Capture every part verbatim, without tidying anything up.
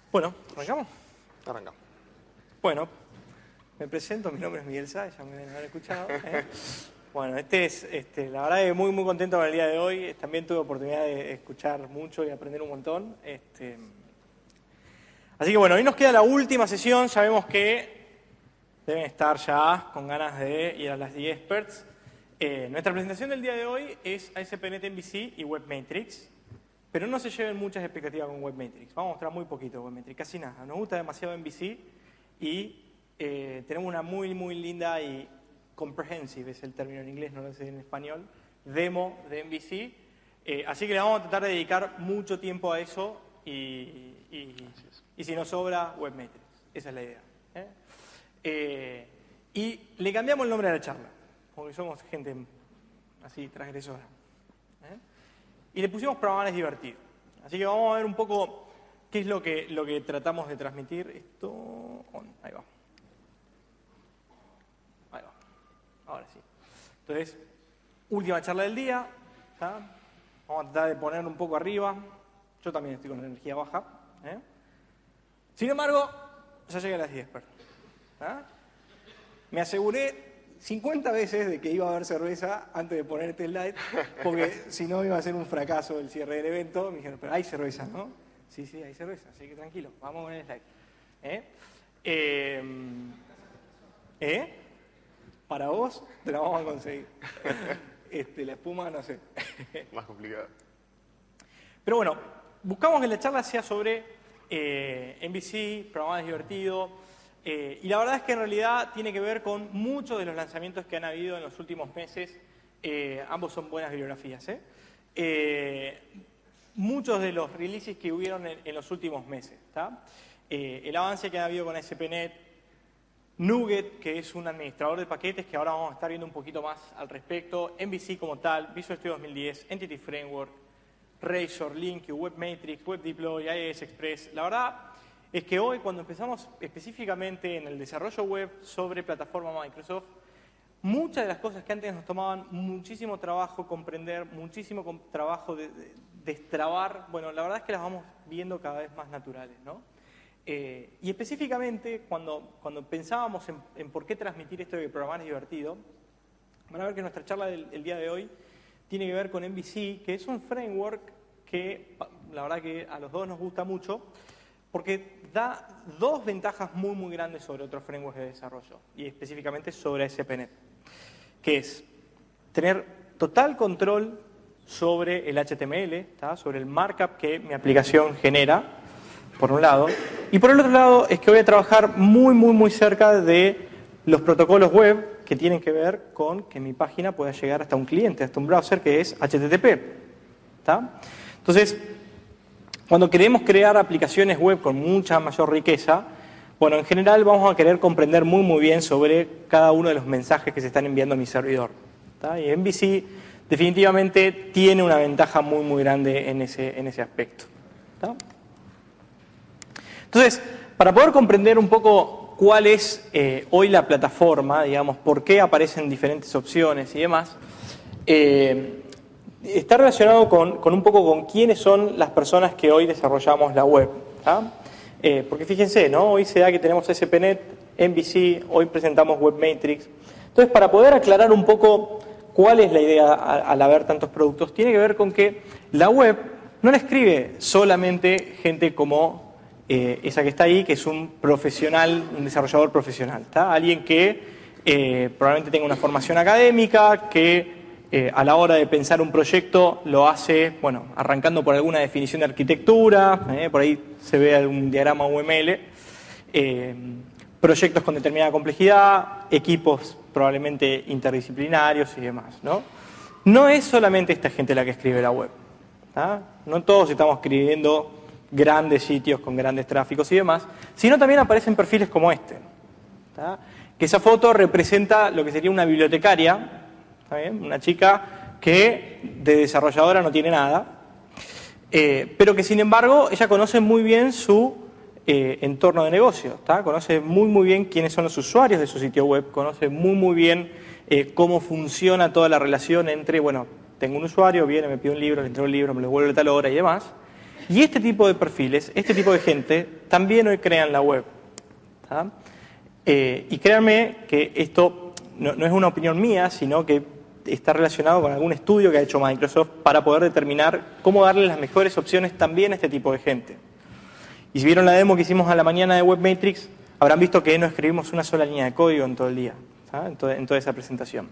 Bueno, ¿arrancamos? Arrancamos. Bueno, me presento, mi nombre es Miguel Sáez, ya me deben haber escuchado. ¿eh? Bueno, este es, este, la verdad que muy muy contento con el día de hoy. También tuve oportunidad de escuchar mucho y aprender un montón. Este, así que bueno, hoy nos queda la última sesión. Sabemos que deben estar ya con ganas de ir a las The Experts. Eh, nuestra presentación del día de hoy es A S P punto net M V C y WebMatrix. Pero no se lleven muchas expectativas con WebMatrix. Vamos a mostrar muy poquito WebMatrix, casi nada. Nos gusta demasiado M V C y eh, tenemos una muy, muy linda y comprehensive, es el término en inglés, no lo sé en español, demo de M V C. Eh, así que le vamos a tratar de dedicar mucho tiempo a eso y, y, y si nos sobra, WebMatrix. Esa es la idea. ¿eh? Eh, y le cambiamos el nombre a la charla, porque somos gente así transgresora. ¿eh? Y le pusimos programar divertido. Así que vamos a ver un poco qué es lo que, lo que tratamos de transmitir. Esto, on, ahí va. Ahí va. Ahora sí. Entonces, última charla del día. ¿tá? Vamos a tratar de poner un poco arriba. Yo también estoy con energía baja. ¿eh? Sin embargo, ya llegué a las diez. ¿tá? Me aseguré cincuenta veces de que iba a haber cerveza antes de poner este slide, porque si no iba a ser un fracaso el cierre del evento. Me dijeron, pero hay cerveza, ¿no? Sí, sí, hay cerveza, así que tranquilo, vamos con el slide. ¿Eh? Eh, ¿Eh? Para vos, te la vamos a conseguir. Este, la espuma, no sé. Más complicado. Pero bueno, buscamos que la charla sea sobre eh, M V C, programas divertido. Eh, y la verdad es que en realidad tiene que ver con muchos de los lanzamientos que han habido en los últimos meses. Eh, ambos son buenas bibliografías. ¿eh? Eh, muchos de los releases que hubieron en, en los últimos meses. Eh, el avance que ha habido con A S P punto net, NuGet, que es un administrador de paquetes, que ahora vamos a estar viendo un poquito más al respecto, M V C como tal, Visual Studio dos mil diez, Entity Framework, Razor, LinkU, WebMatrix, WebDeploy, I I S Express. La verdad es que hoy, cuando empezamos específicamente en el desarrollo web sobre plataforma Microsoft, muchas de las cosas que antes nos tomaban muchísimo trabajo comprender, muchísimo trabajo de, de, destrabar, bueno, la verdad es que las vamos viendo cada vez más naturales, ¿no? Eh, y específicamente, cuando, cuando pensábamos en, en por qué transmitir esto de que programar es divertido, van a ver que nuestra charla del el día de hoy tiene que ver con M V C, que es un framework que, la verdad que a los dos nos gusta mucho, porque da dos ventajas muy, muy grandes sobre otros frameworks de desarrollo, y específicamente sobre A S P punto net, que es tener total control sobre el H T M L, ¿tá? sobre el markup que mi aplicación genera, por un lado, y por el otro lado es que voy a trabajar muy, muy, muy cerca de los protocolos web que tienen que ver con que mi página pueda llegar hasta un cliente, hasta un browser que es H T T P. ¿tá? Entonces, cuando queremos crear aplicaciones web con mucha mayor riqueza, bueno, en general vamos a querer comprender muy muy bien sobre cada uno de los mensajes que se están enviando a mi servidor. ¿tá? Y M V C definitivamente tiene una ventaja muy muy grande en ese, en ese aspecto. ¿tá? Entonces, para poder comprender un poco cuál es eh, hoy la plataforma, digamos, por qué aparecen diferentes opciones y demás, eh, está relacionado con, con un poco con quiénes son las personas que hoy desarrollamos la web. Eh, porque fíjense, ¿no? Hoy se da que tenemos A S P punto net, M V C, hoy presentamos WebMatrix. Entonces, para poder aclarar un poco cuál es la idea al, al haber tantos productos, tiene que ver con que la web no la escribe solamente gente como eh, esa que está ahí, que es un profesional, un desarrollador profesional. ¿tá? Alguien que eh, probablemente tenga una formación académica, que Eh, a la hora de pensar un proyecto lo hace, bueno, arrancando por alguna definición de arquitectura, eh, por ahí se ve algún diagrama U M L, eh, proyectos con determinada complejidad, equipos probablemente interdisciplinarios y demás, ¿no? No es solamente esta gente la que escribe la web, ¿tá? No todos estamos escribiendo grandes sitios con grandes tráficos y demás, sino también aparecen perfiles como este, ¿tá? Que esa foto representa lo que sería una bibliotecaria. ¿Está bien? Una chica que de desarrolladora no tiene nada, eh, pero que sin embargo ella conoce muy bien su eh, entorno de negocio, ¿tá? Conoce muy muy bien quiénes son los usuarios de su sitio web, conoce muy muy bien eh, cómo funciona toda la relación entre, bueno, tengo un usuario, viene, me pide un libro, le entrego el libro, me lo devuelve a tal hora y demás. Y este tipo de perfiles, este tipo de gente, también hoy crean la web. ¿Tá? Eh, y créanme que esto no, no es una opinión mía, sino que está relacionado con algún estudio que ha hecho Microsoft para poder determinar cómo darle las mejores opciones también a este tipo de gente. Y si vieron la demo que hicimos a la mañana de Webmatrix, habrán visto que no escribimos una sola línea de código en todo el día, ¿tá? en, to en toda esa presentación.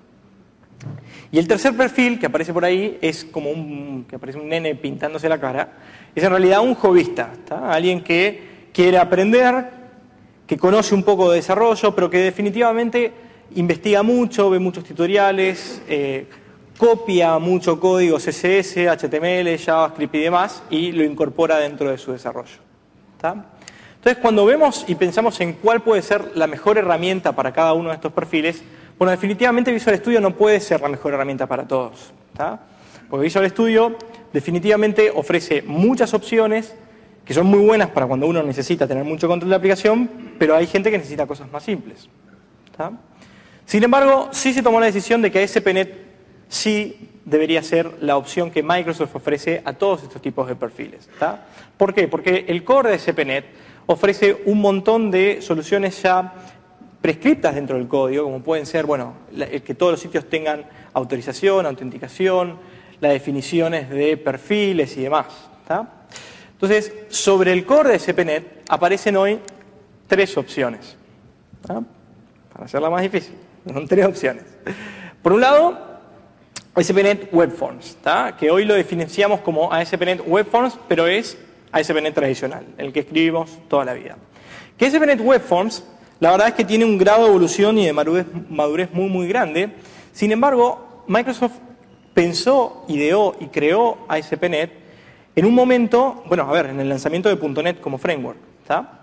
Y el tercer perfil que aparece por ahí es como un, que aparece un nene pintándose la cara, es en realidad un hobbyista, ¿tá? Alguien que quiere aprender, que conoce un poco de desarrollo, pero que definitivamente investiga mucho, ve muchos tutoriales, eh, copia mucho código C S S, H T M L, JavaScript y demás, y lo incorpora dentro de su desarrollo. ¿Tá? Entonces, cuando vemos y pensamos en cuál puede ser la mejor herramienta para cada uno de estos perfiles, bueno, definitivamente Visual Studio no puede ser la mejor herramienta para todos. ¿Tá? Porque Visual Studio definitivamente ofrece muchas opciones que son muy buenas para cuando uno necesita tener mucho control de la aplicación, pero hay gente que necesita cosas más simples. ¿Tá? Sin embargo, sí se tomó la decisión de que A S P punto net sí debería ser la opción que Microsoft ofrece a todos estos tipos de perfiles. ¿Tá? ¿Por qué? Porque el core de A S P punto net ofrece un montón de soluciones ya prescriptas dentro del código, como pueden ser, bueno, el que todos los sitios tengan autorización, autenticación, las definiciones de perfiles y demás. ¿Tá? Entonces, sobre el core de A S P punto net aparecen hoy tres opciones. ¿Tá? Para hacerla más difícil, son tres opciones. Por un lado, A S P punto net Web Forms, ¿tá? Que hoy lo diferenciamos como A S P punto net Web Forms, pero es A S P punto net tradicional, el que escribimos toda la vida. Que A S P punto net Web Forms, la verdad es que tiene un grado de evolución y de madurez, madurez muy, muy grande. Sin embargo, Microsoft pensó, ideó y creó A S P punto net en un momento, bueno, a ver, en el lanzamiento de punto net como framework, ¿tá?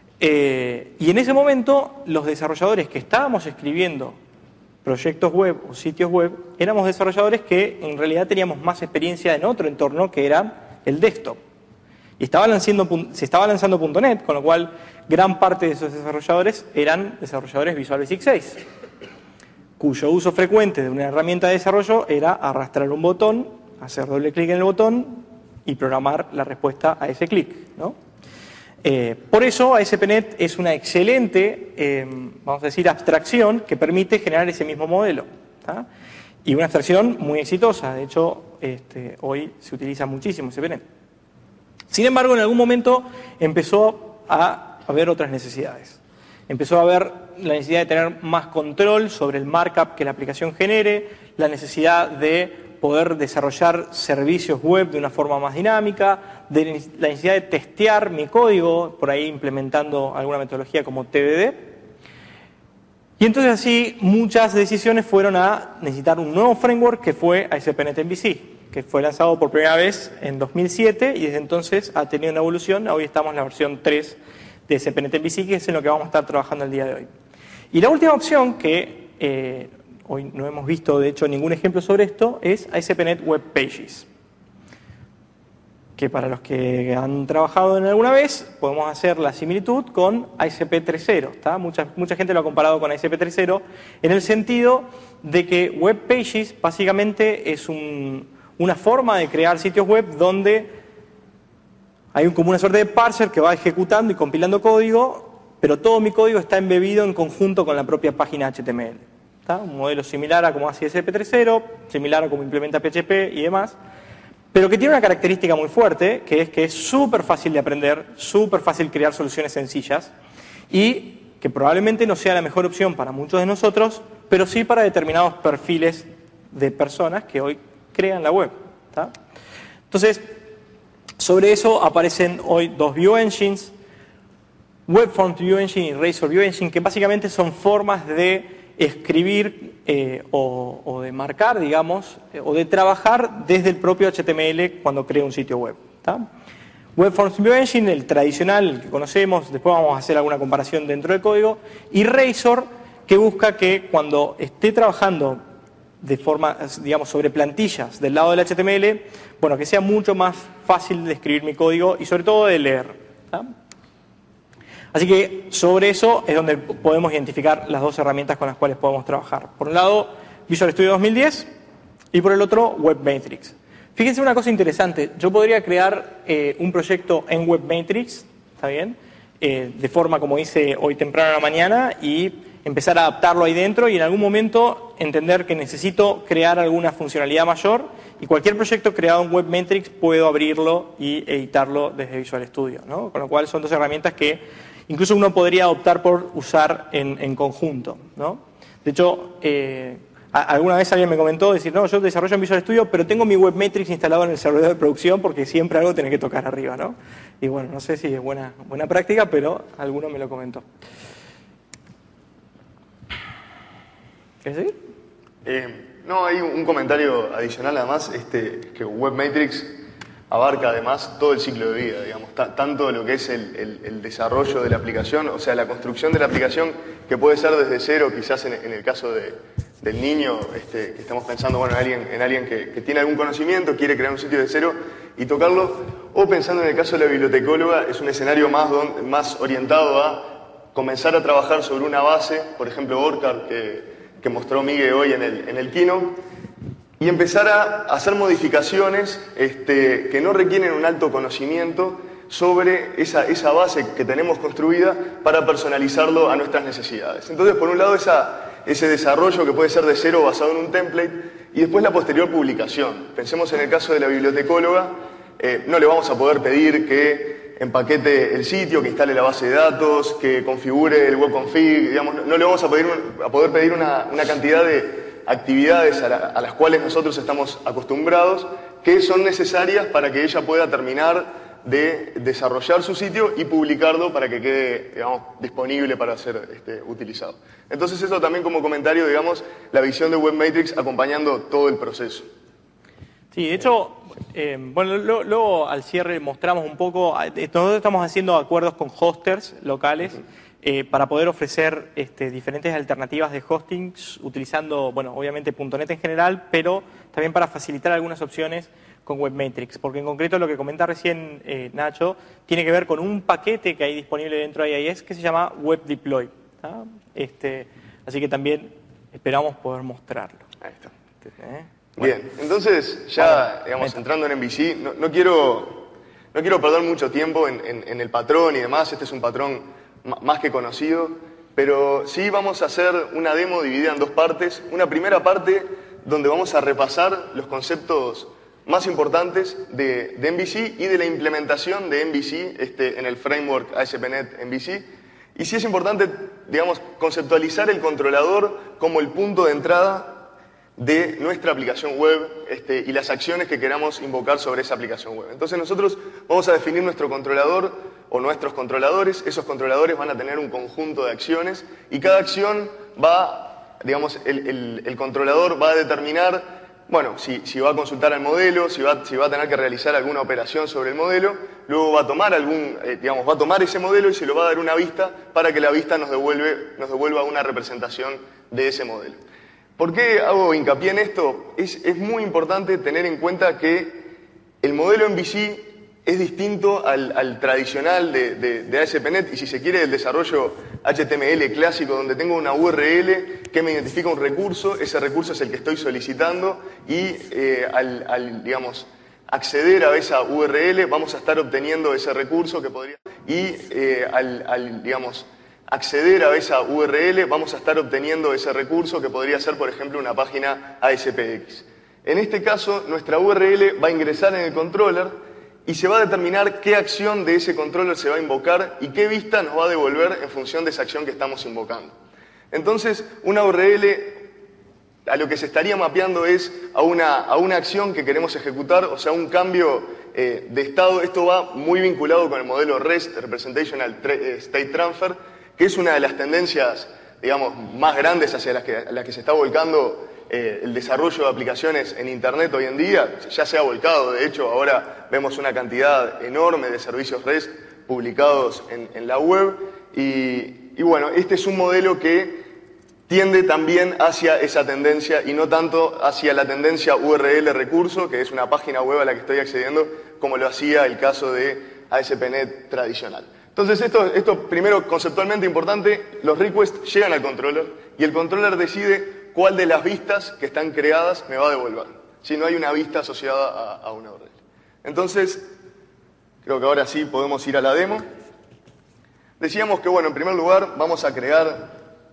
Eh, y en ese momento, los desarrolladores que estábamos escribiendo proyectos web o sitios web, éramos desarrolladores que en realidad teníamos más experiencia en otro entorno que era el desktop. Y estaba lanzando, se estaba lanzando punto net, con lo cual gran parte de esos desarrolladores eran desarrolladores Visual Basic seis, cuyo uso frecuente de una herramienta de desarrollo era arrastrar un botón, hacer doble clic en el botón y programar la respuesta a ese clic, ¿no? Eh, por eso A S P punto net es una excelente, eh, vamos a decir, abstracción que permite generar ese mismo modelo, ¿tá? Y una abstracción muy exitosa. De hecho, este, hoy se utiliza muchísimo A S P punto net. Sin embargo, en algún momento empezó a haber otras necesidades. Empezó a haber la necesidad de tener más control sobre el markup que la aplicación genere, la necesidad de poder desarrollar servicios web de una forma más dinámica, de la necesidad de testear mi código, por ahí implementando alguna metodología como T D D. Y entonces así muchas decisiones fueron a necesitar un nuevo framework que fue A S P punto net M V C, que fue lanzado por primera vez en dos mil siete y desde entonces ha tenido una evolución. Hoy estamos en la versión tres de A S P punto net M V C, que es en lo que vamos a estar trabajando el día de hoy. Y la última opción que eh, hoy no hemos visto, de hecho, ningún ejemplo sobre esto, es A S P punto net Web Pages. Que para los que han trabajado en alguna vez, podemos hacer la similitud con A S P tres punto cero. ¿Tá? Mucha, mucha gente lo ha comparado con A S P tres punto cero en el sentido de que Web Pages básicamente es un, una forma de crear sitios web donde hay un, como una suerte de parser que va ejecutando y compilando código, pero todo mi código está embebido en conjunto con la propia página H T M L. ¿Tá? Un modelo similar a como hace A S P tres punto cero, similar a como implementa P H P y demás, pero que tiene una característica muy fuerte, que es que es súper fácil de aprender, súper fácil crear soluciones sencillas y que probablemente no sea la mejor opción para muchos de nosotros, pero sí para determinados perfiles de personas que hoy crean la web. ¿Tá? Entonces, sobre eso aparecen hoy dos View Engines, Webforms View Engine y Razor View Engine, que básicamente son formas de escribir eh, o, o de marcar, digamos, eh, o de trabajar desde el propio H T M L cuando creo un sitio web. ¿Tá? Webforms View Engine, el tradicional, el que conocemos, después vamos a hacer alguna comparación dentro del código, y Razor, que busca que cuando esté trabajando de forma, digamos, sobre plantillas del lado del H T M L, bueno, que sea mucho más fácil de escribir mi código y sobre todo de leer. ¿Tá? Así que sobre eso es donde podemos identificar las dos herramientas con las cuales podemos trabajar. Por un lado, Visual Studio dos mil diez y por el otro, Webmatrix. Fíjense una cosa interesante. Yo podría crear eh, un proyecto en WebMatrix, ¿está bien? Eh, de forma como hice hoy temprano en la mañana y empezar a adaptarlo ahí dentro y en algún momento entender que necesito crear alguna funcionalidad mayor y cualquier proyecto creado en WebMatrix puedo abrirlo y editarlo desde Visual Studio, ¿no? Con lo cual son dos herramientas que incluso uno podría optar por usar en, en conjunto, ¿no? De hecho, eh, a, alguna vez alguien me comentó, decir, no, yo desarrollo en Visual Studio, pero tengo mi WebMatrix instalado en el servidor de producción porque siempre algo tiene que tocar arriba, ¿no? Y bueno, no sé si es buena, buena práctica, pero alguno me lo comentó. ¿Quieres seguir? Eh, no, hay un comentario adicional además, este, que WebMatrix abarca además todo el ciclo de vida, digamos, tanto lo que es el, el, el desarrollo de la aplicación, o sea, la construcción de la aplicación, que puede ser desde cero, quizás en, en el caso de, del niño, este, que estamos pensando, bueno, en alguien, en alguien que, que tiene algún conocimiento, quiere crear un sitio de cero y tocarlo, o pensando en el caso de la bibliotecóloga, es un escenario más, don, más orientado a comenzar a trabajar sobre una base, por ejemplo, OrCard, que que mostró Miguel hoy en el, en el keynote, y empezar a hacer modificaciones este, que no requieren un alto conocimiento sobre esa, esa base que tenemos construida para personalizarlo a nuestras necesidades. Entonces, por un lado, esa, ese desarrollo que puede ser de cero basado en un template, y después la posterior publicación. Pensemos en el caso de la bibliotecóloga, eh, no le vamos a poder pedir que empaquete el sitio, que instale la base de datos, que configure el webconfig, digamos, no, no le vamos a, pedir un, a poder pedir una, una cantidad de actividades a, la, a las cuales nosotros estamos acostumbrados, que son necesarias para que ella pueda terminar de desarrollar su sitio y publicarlo para que quede, digamos, disponible para ser este, utilizado. Entonces eso también como comentario, digamos, la visión de WebMatrix acompañando todo el proceso. Sí, de hecho, eh, bueno, luego, luego al cierre mostramos un poco, nosotros estamos haciendo acuerdos con hosters locales eh, para poder ofrecer este, diferentes alternativas de hostings utilizando, bueno, obviamente punto net en general, pero también para facilitar algunas opciones con WebMatrix, porque en concreto lo que comenta recién eh, Nacho tiene que ver con un paquete que hay disponible dentro de I I S que se llama WebDeploy, ¿tá? Este, así que también esperamos poder mostrarlo. Ahí está. ¿Eh? Bueno. Bien, entonces ya, digamos, entrando en M V C, no, no, quiero, no quiero perder mucho tiempo en, en, en el patrón y demás, este es un patrón más que conocido, pero sí vamos a hacer una demo dividida en dos partes. Una primera parte donde vamos a repasar los conceptos más importantes de, de M V C y de la implementación de M V C este, en el framework A S P punto net M V C. Y sí es importante, digamos, conceptualizar el controlador como el punto de entrada de nuestra aplicación web este, y las acciones que queramos invocar sobre esa aplicación web. Entonces nosotros vamos a definir nuestro controlador o nuestros controladores. Esos controladores van a tener un conjunto de acciones y cada acción va, digamos, el, el, el controlador va a determinar, bueno, si, si va a consultar al modelo, si va, si va a tener que realizar alguna operación sobre el modelo, luego va a tomar algún, eh, digamos, va a tomar ese modelo y se lo va a dar una vista para que la vista nos, devuelve, nos devuelva una representación de ese modelo. ¿Por qué hago hincapié en esto? Es, es muy importante tener en cuenta que el modelo M V C es distinto al, al tradicional de, de, de A S P punto net y si se quiere el desarrollo H T M L clásico donde tengo una U R L que me identifica un recurso, ese recurso es el que estoy solicitando y eh, al, al, digamos, acceder a esa U R L vamos a estar obteniendo ese recurso que podría y eh, al, al, digamos, acceder a esa U R L, vamos a estar obteniendo ese recurso que podría ser, por ejemplo, una página A S P X. En este caso, nuestra U R L va a ingresar en el controller y se va a determinar qué acción de ese controller se va a invocar y qué vista nos va a devolver en función de esa acción que estamos invocando. Entonces, una U R L a lo que se estaría mapeando es a una, a una acción que queremos ejecutar, o sea, un cambio eh, de estado. Esto va muy vinculado con el modelo REST, Representational State Transfer, que es una de las tendencias, digamos, más grandes hacia las que, a las que se está volcando eh, el desarrollo de aplicaciones en Internet hoy en día. Ya se ha volcado, de hecho, ahora vemos una cantidad enorme de servicios REST publicados en, en la web. Y, y bueno, este es un modelo que tiende también hacia esa tendencia y no tanto hacia la tendencia U R L recurso, que es una página web a la que estoy accediendo, como lo hacía el caso de A S P punto net tradicional. Entonces, esto, esto primero conceptualmente importante, los requests llegan al controller y el controller decide cuál de las vistas que están creadas me va a devolver. si no hay una vista asociada a, a una U R L. Entonces, creo que ahora sí podemos ir a la demo. Decíamos que, bueno, en primer lugar vamos a crear...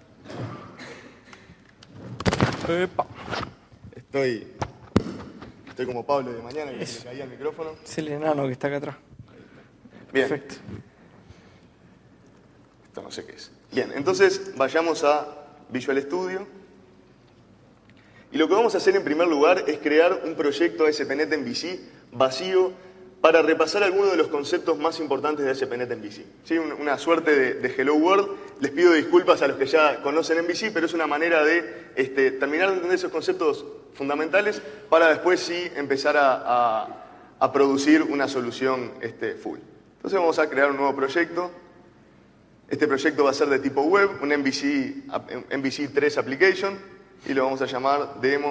Epa. Estoy, estoy como Pablo de mañana, que se le caía el micrófono. Es el enano que está acá atrás. Bien. Perfecto. Esto no sé qué es. Bien, entonces vayamos a Visual Studio. Y lo que vamos a hacer en primer lugar es crear un proyecto A S P punto net M V C vacío para repasar algunos de los conceptos más importantes de A S P punto net M V C. ¿Sí? Una suerte de, de Hello World. Les pido disculpas a los que ya conocen M V C, pero es una manera de este, terminar de entender esos conceptos fundamentales para después sí empezar a, a, a producir una solución este, full. Entonces vamos a crear un nuevo proyecto. Este proyecto va a ser de tipo web, un M V C, M V C tres application, y lo vamos a llamar demo,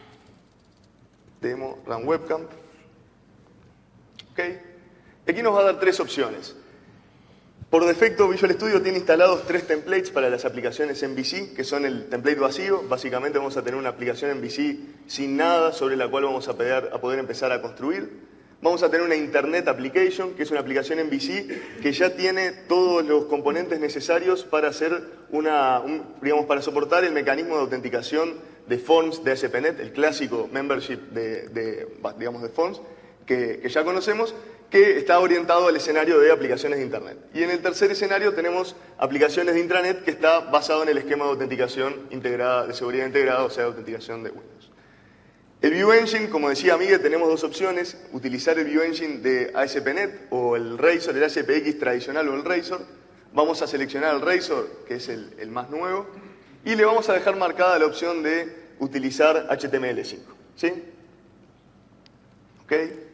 demo run webcam. ¿Okay? Aquí nos va a dar tres opciones. Por defecto, Visual Studio tiene instalados tres templates para las aplicaciones M V C, que son el template vacío. Básicamente vamos a tener una aplicación M V C sin nada sobre la cual vamos a poder, a poder empezar a construir. Vamos a tener una Internet Application, que es una aplicación M V C que ya tiene todos los componentes necesarios para hacer una, un, digamos, para soportar el mecanismo de autenticación de Forms de A S P punto net, el clásico membership de, de, digamos, de Forms, que, que ya conocemos, que está orientado al escenario de aplicaciones de Internet. Y en el tercer escenario tenemos aplicaciones de intranet que está basado en el esquema de autenticación integrada, de seguridad integrada, o sea, de autenticación de Windows. El View Engine, como decía Miguel, tenemos dos opciones, utilizar el View Engine de A S P punto net o el Razor, el A S P X tradicional o el Razor. Vamos a seleccionar el Razor, que es el, el más nuevo, y le vamos a dejar marcada la opción de utilizar H T M L cinco. ¿Sí? ¿Ok?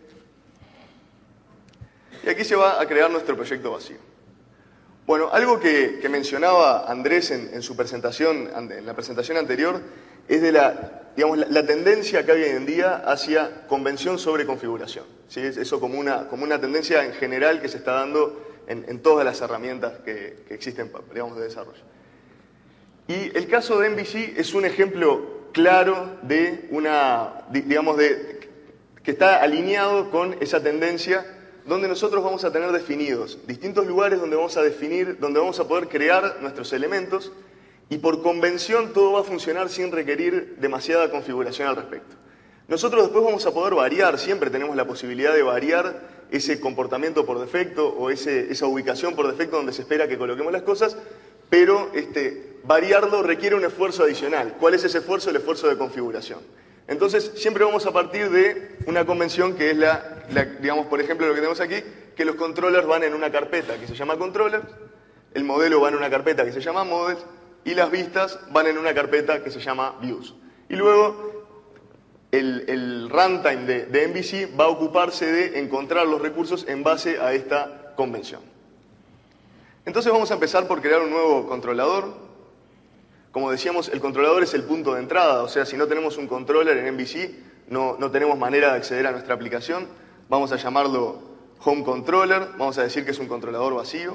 Y aquí se va a crear nuestro proyecto vacío. Bueno, algo que, que mencionaba Andrés en, en su presentación, en la presentación anterior, es de la, digamos, la, la tendencia que hay hoy en día hacia convención sobre configuración. ¿Sí? Eso como una, como una tendencia en general que se está dando en, en todas las herramientas que, que existen, digamos, de desarrollo. Y el caso de M V C es un ejemplo claro de una, digamos, de, que está alineado con esa tendencia donde nosotros vamos a tener definidos distintos lugares donde vamos a definir, donde vamos a poder crear nuestros elementos. Y por convención todo va a funcionar sin requerir demasiada configuración al respecto. Nosotros después vamos a poder variar, siempre tenemos la posibilidad de variar ese comportamiento por defecto o ese, esa ubicación por defecto donde se espera que coloquemos las cosas, pero este, variarlo requiere un esfuerzo adicional. ¿Cuál es ese esfuerzo? El esfuerzo de configuración. Entonces siempre vamos a partir de una convención que es la, la digamos, por ejemplo, lo que tenemos aquí, que los controllers van en una carpeta que se llama controllers, el modelo va en una carpeta que se llama models, y las vistas van en una carpeta que se llama Views. Y luego el, el runtime de, de M V C va a ocuparse de encontrar los recursos en base a esta convención. Entonces vamos a empezar por crear un nuevo controlador. Como decíamos, el controlador es el punto de entrada, o sea, si no tenemos un controller en M V C, no, no tenemos manera de acceder a nuestra aplicación. Vamos a llamarlo Home Controller, vamos a decir que es un controlador vacío.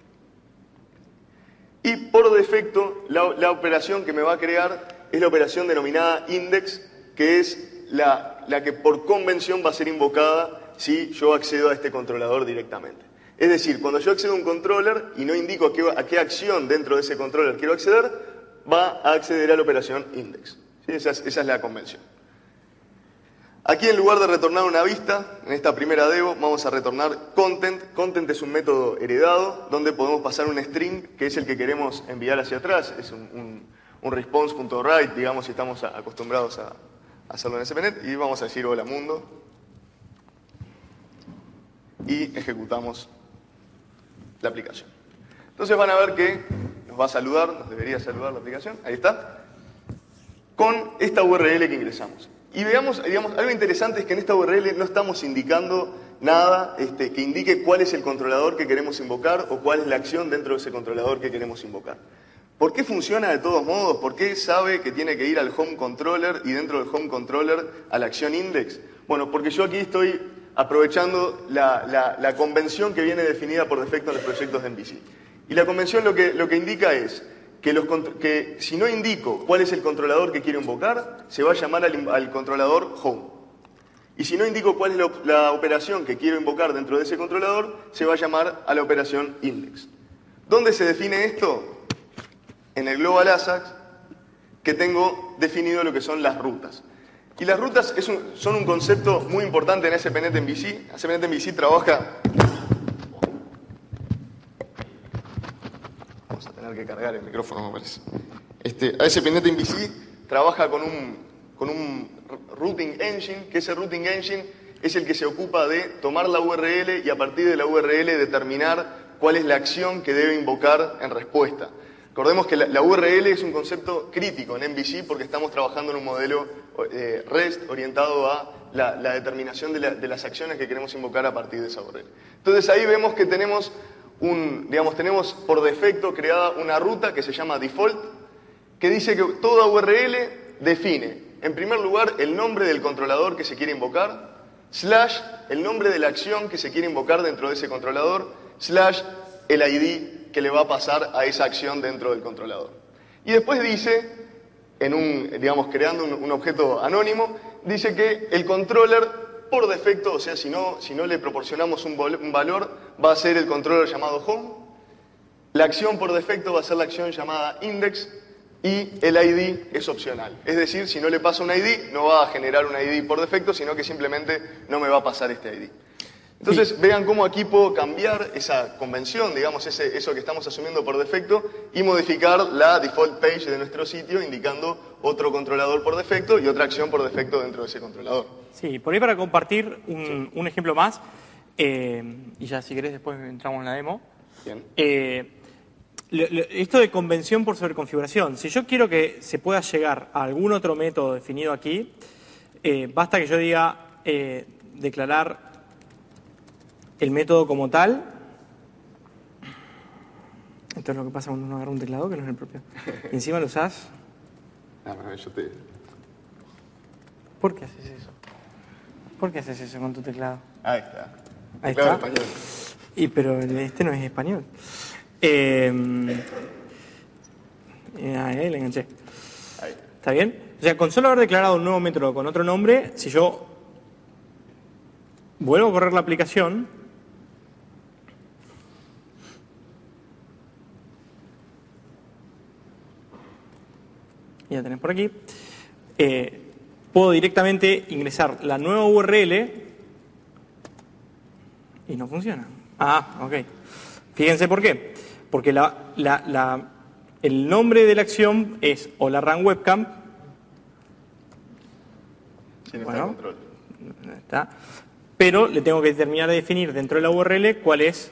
Y por defecto, la, la operación que me va a crear es la operación denominada index, que es la, la que por convención va a ser invocada si yo accedo a este controlador directamente. Es decir, cuando yo accedo a un controller y no indico a qué, a qué acción dentro de ese controller quiero acceder, va a acceder a la operación index. ¿Sí? Esa es, esa es la convención. Aquí, en lugar de retornar una vista, en esta primera demo vamos a retornar content. Content es un método heredado donde podemos pasar un string, que es el que queremos enviar hacia atrás. Es un, un, un response.write, digamos, si estamos acostumbrados a, a hacerlo en A S P punto net. Y vamos a decir hola mundo. Y ejecutamos la aplicación. Entonces van a ver que nos va a saludar, nos debería saludar la aplicación. Ahí está. Con esta U R L que ingresamos. Y veamos, digamos, algo interesante es que en esta U R L no estamos indicando nada este, que indique cuál es el controlador que queremos invocar o cuál es la acción dentro de ese controlador que queremos invocar. ¿Por qué funciona de todos modos? ¿Por qué sabe que tiene que ir al home controller y dentro del home controller a la acción index? Bueno, porque yo aquí estoy aprovechando la, la, la convención que viene definida por defecto en los proyectos de M V C. Y la convención lo que, lo que indica es que, los, que si no indico cuál es el controlador que quiero invocar, se va a llamar al, al controlador home. Y si no indico cuál es la, la operación que quiero invocar dentro de ese controlador, se va a llamar a la operación index. ¿Dónde se define esto? En el Global Ajax, que tengo definido lo que son las rutas. Y las rutas es un, son un concepto muy importante en A S P punto NET M V C. A S P punto NET M V C trabaja... Vamos a tener que cargar el micrófono, me parece. Este, A S P punto NET M V C trabaja con un, con un routing engine, que ese routing engine es el que se ocupa de tomar la U R L y a partir de la U R L determinar cuál es la acción que debe invocar en respuesta. Recordemos que la, la U R L es un concepto crítico en M V C porque estamos trabajando en un modelo eh, REST orientado a la, la determinación de, la, de las acciones que queremos invocar a partir de esa U R L. Entonces ahí vemos que tenemos, un, digamos, tenemos por defecto creada una ruta que se llama default, que dice que toda U R L define, en primer lugar, el nombre del controlador que se quiere invocar, slash, el nombre de la acción que se quiere invocar dentro de ese controlador, slash, el I D que le va a pasar a esa acción dentro del controlador. Y después dice, en un, digamos, creando un, un objeto anónimo, dice que el controller, por defecto, o sea, si no, si no le proporcionamos un, un valor, va a ser el controller llamado home, la acción por defecto va a ser la acción llamada index, y el I D es opcional. Es decir, si no le paso un I D, no va a generar un I D por defecto, sino que simplemente no me va a pasar este I D. Entonces, sí, vean cómo aquí puedo cambiar esa convención, digamos, ese, eso que estamos asumiendo por defecto, y modificar la default page de nuestro sitio, indicando otro controlador por defecto y otra acción por defecto dentro de ese controlador. Sí, por ahí para compartir un, sí. un ejemplo más, eh, y ya si querés después entramos en la demo. Bien. Eh, lo, lo, esto de convención por sobreconfiguración, si yo quiero que se pueda llegar a algún otro método definido aquí, eh, basta que yo diga eh, declarar el método como tal. Esto es lo que pasa cuando uno agarra un teclado que no es el propio. Y encima lo usás. Ah, bueno, yo te... ¿Por qué haces eso? ¿Por qué haces eso con tu teclado? Ahí está. Ahí teclado está. Español. Y pero este no es español. Eh, ahí le enganché. Ahí. ¿Está bien? O sea, con solo haber declarado un nuevo método con otro nombre, si yo vuelvo a correr la aplicación, ya tenés por aquí, eh, puedo directamente ingresar la nueva U R L y no funciona. Ah, ok. Fíjense por qué. Porque la, la, la, el nombre de la acción es hola run webcam. Sin bueno, control. Está. Pero le tengo que terminar de definir dentro de la U R L cuál es.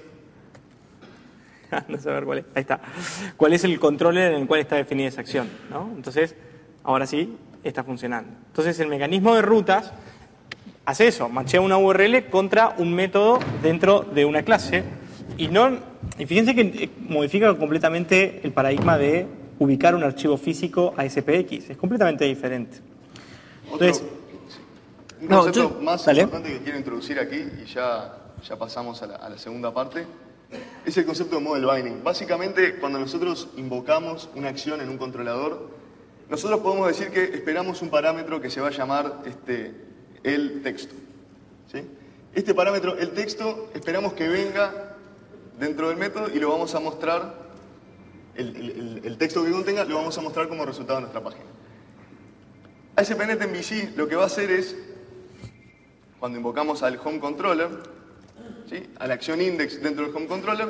No sé ver cuál es. Ahí está. ¿Cuál es el controller en el cual está definida esa acción? ¿No? Entonces, ahora sí está funcionando. Entonces, el mecanismo de rutas hace eso: machea una U R L contra un método dentro de una clase. Y, no, y fíjense que modifica completamente el paradigma de ubicar un archivo físico a A S P X. Es completamente diferente. Entonces, Otro, un no, concepto yo, más dale. importante que quiero introducir aquí, y ya, ya pasamos a la, a la segunda parte, es el concepto de model binding. Básicamente, cuando nosotros invocamos una acción en un controlador, nosotros podemos decir que esperamos un parámetro que se va a llamar este, el texto. ¿Sí? Este parámetro, el texto, esperamos que venga dentro del método y lo vamos a mostrar, el, el, el texto que contenga, lo vamos a mostrar como resultado en nuestra página. A S P punto NET M V C lo que va a hacer es, cuando invocamos al home controller, ¿sí?, a la acción index dentro del home controller,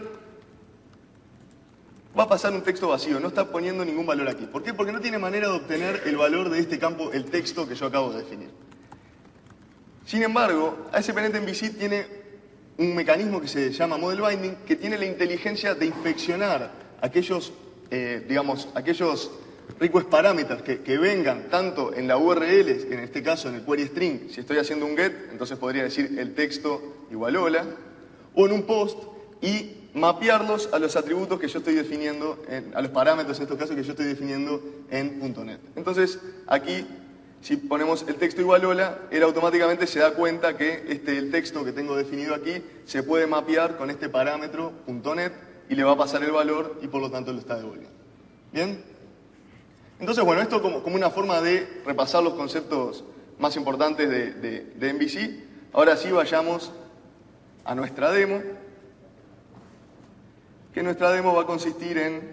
va a pasar un texto vacío, no está poniendo ningún valor aquí. ¿Por qué? Porque no tiene manera de obtener el valor de este campo, el texto que yo acabo de definir. Sin embargo, A S P punto NET M V C tiene un mecanismo que se llama model binding, que tiene la inteligencia de inspeccionar aquellos, eh, digamos, aquellos request parameters que, que vengan tanto en la U R L, en este caso en el query string, si estoy haciendo un get, entonces podría decir el texto igual hola, o en un post, y mapearlos a los atributos que yo estoy definiendo, en, a los parámetros en estos casos que yo estoy definiendo en .NET. Entonces, aquí, si ponemos el texto igual hola, él automáticamente se da cuenta que este, el texto que tengo definido aquí se puede mapear con este parámetro .NET y le va a pasar el valor y por lo tanto lo está devolviendo. ¿Bien? Entonces, bueno, esto como, como una forma de repasar los conceptos más importantes de, de, de M V C. Ahora sí vayamos a nuestra demo, que nuestra demo va a consistir en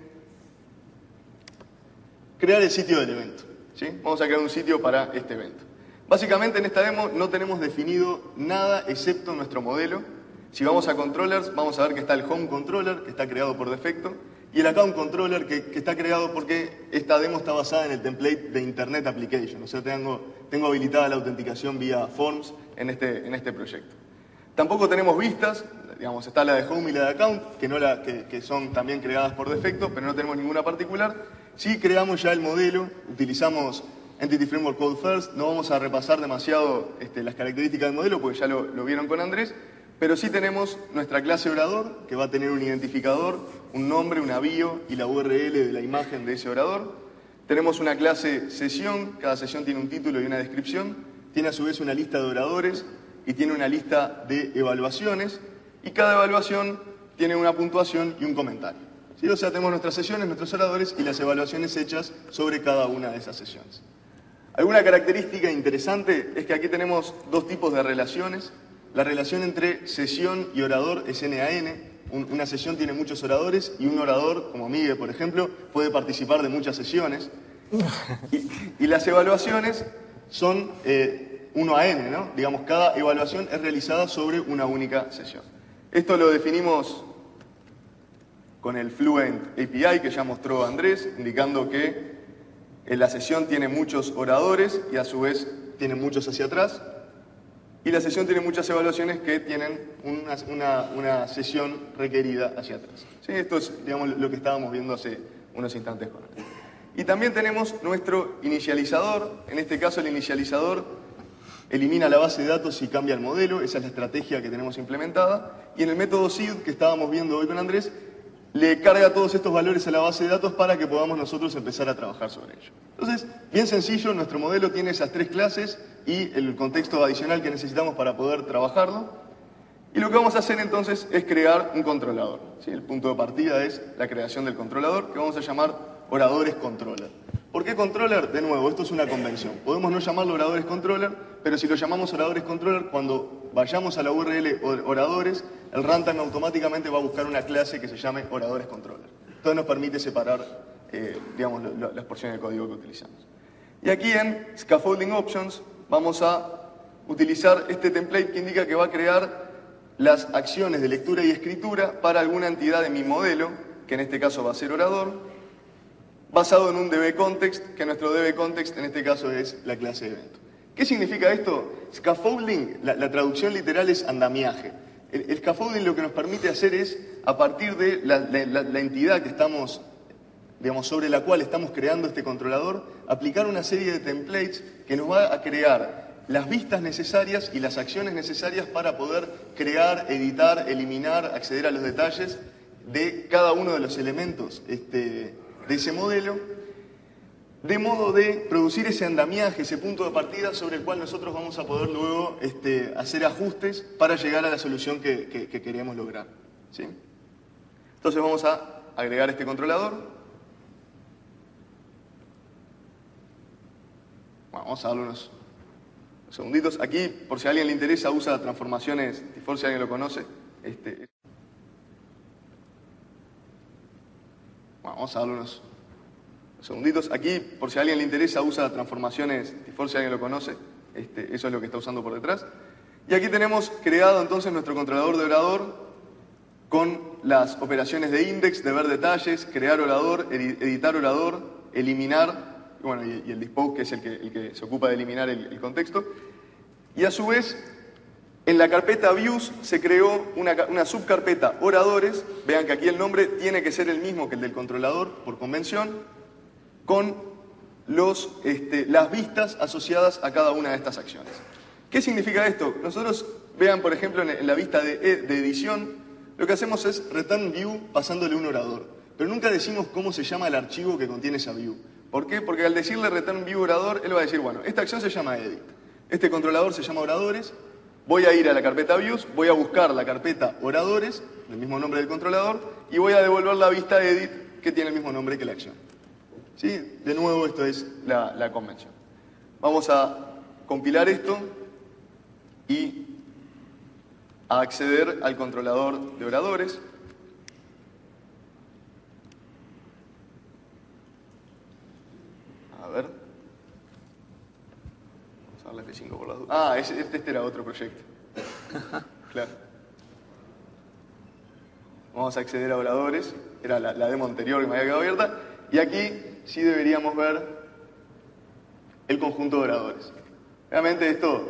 crear el sitio del evento. ¿Sí? Vamos a crear un sitio para este evento. Básicamente en esta demo no tenemos definido nada excepto nuestro modelo. Si vamos a controllers, vamos a ver que está el home controller, que está creado por defecto, y el account controller, que, que está creado porque esta demo está basada en el template de Internet Application. O sea, tengo, tengo habilitada la autenticación vía Forms en este, en este proyecto. Tampoco tenemos vistas, digamos, está la de home y la de account, que, no la, que, que son también creadas por defecto, pero no tenemos ninguna particular. Sí creamos ya el modelo, utilizamos Entity Framework Code First, no vamos a repasar demasiado este, las características del modelo, porque ya lo, lo vieron con Andrés, pero sí tenemos nuestra clase orador, que va a tener un identificador, un nombre, una bio y la U R L de la imagen de ese orador. Tenemos una clase sesión, cada sesión tiene un título y una descripción, tiene a su vez una lista de oradores y tiene una lista de evaluaciones, y cada evaluación tiene una puntuación y un comentario. ¿Sí? O sea, tenemos nuestras sesiones, nuestros oradores y las evaluaciones hechas sobre cada una de esas sesiones. Alguna característica interesante es que aquí tenemos dos tipos de relaciones. La relación entre sesión y orador es N A N. Un, una sesión tiene muchos oradores y un orador, como Miguel, por ejemplo, puede participar de muchas sesiones. Y, y las evaluaciones son eh, uno a N, ¿no? Digamos, cada evaluación es realizada sobre una única sesión. Esto lo definimos con el Fluent A P I que ya mostró Andrés, indicando que la sesión tiene muchos oradores y a su vez tiene muchos hacia atrás. Y la sesión tiene muchas evaluaciones que tienen una, una, una sesión requerida hacia atrás. ¿Sí? Esto es, digamos, lo que estábamos viendo hace unos instantes con él. Y también tenemos nuestro inicializador. En este caso el inicializador elimina la base de datos y cambia el modelo. Esa es la estrategia que tenemos implementada. Y en el método seed que estábamos viendo hoy con Andrés, le carga todos estos valores a la base de datos para que podamos nosotros empezar a trabajar sobre ello. Entonces, bien sencillo, nuestro modelo tiene esas tres clases y el contexto adicional que necesitamos para poder trabajarlo. Y lo que vamos a hacer entonces es crear un controlador. ¿Sí? El punto de partida es la creación del controlador, que vamos a llamar oradores controller. ¿Por qué controller? De nuevo, esto es una convención. Podemos no llamarlo oradores controller, pero si lo llamamos oradores controller, cuando vayamos a la U R L oradores, el runtime automáticamente va a buscar una clase que se llame oradores controller. Entonces nos permite separar, eh, digamos, lo, lo, las porciones de código que utilizamos. Y aquí en Scaffolding Options vamos a utilizar este template que indica que va a crear las acciones de lectura y escritura para alguna entidad de mi modelo, que en este caso va a ser orador, basado en un D B context, que nuestro D B context en este caso es la clase de evento. ¿Qué significa esto? Scaffolding, la, la traducción literal es andamiaje. El, el scaffolding lo que nos permite hacer es, a partir de la, la, la entidad que estamos, digamos, sobre la cual estamos creando este controlador, aplicar una serie de templates que nos va a crear las vistas necesarias y las acciones necesarias para poder crear, editar, eliminar, acceder a los detalles de cada uno de los elementos este, de ese modelo, de modo de producir ese andamiaje, ese punto de partida sobre el cual nosotros vamos a poder luego este, hacer ajustes para llegar a la solución que, que, que queremos lograr. ¿Sí? Entonces vamos a agregar este controlador. Bueno, vamos a darle unos segunditos. Aquí, por si a alguien le interesa, usa transformaciones, por si alguien lo conoce. Este, bueno, vamos a darle unos segunditos. Aquí, por si a alguien le interesa, usa transformaciones, por si alguien lo conoce. Este, eso es lo que está usando por detrás. Y aquí tenemos creado entonces nuestro controlador de orador con las operaciones de index, de ver detalles, crear orador, editar orador, eliminar, y, bueno, y, y el dispose, que es el que, el que se ocupa de eliminar el, el contexto. Y a su vez, en la carpeta views se creó una, una subcarpeta oradores. Vean que aquí el nombre tiene que ser el mismo que el del controlador por convención, con los, este, las vistas asociadas a cada una de estas acciones. ¿Qué significa esto? Nosotros, vean por ejemplo en, en la vista de, de edición, lo que hacemos es return view pasándole un orador, pero nunca decimos cómo se llama el archivo que contiene esa view. ¿Por qué? Porque al decirle return view orador, él va a decir, bueno, esta acción se llama edit, este controlador se llama oradores, voy a ir a la carpeta views, voy a buscar la carpeta oradores, del mismo nombre del controlador, y voy a devolver la vista edit que tiene el mismo nombre que la acción. ¿Sí? De nuevo, esto es la, la convención. Vamos a compilar esto y a acceder al controlador de oradores. A ver. Vamos a darle F cinco por las dudas. Ah, este, este era otro proyecto. Claro. Vamos a acceder a oradores. Era la, la demo anterior que me había quedado abierta. Y aquí sí deberíamos ver el conjunto de oradores. Realmente esto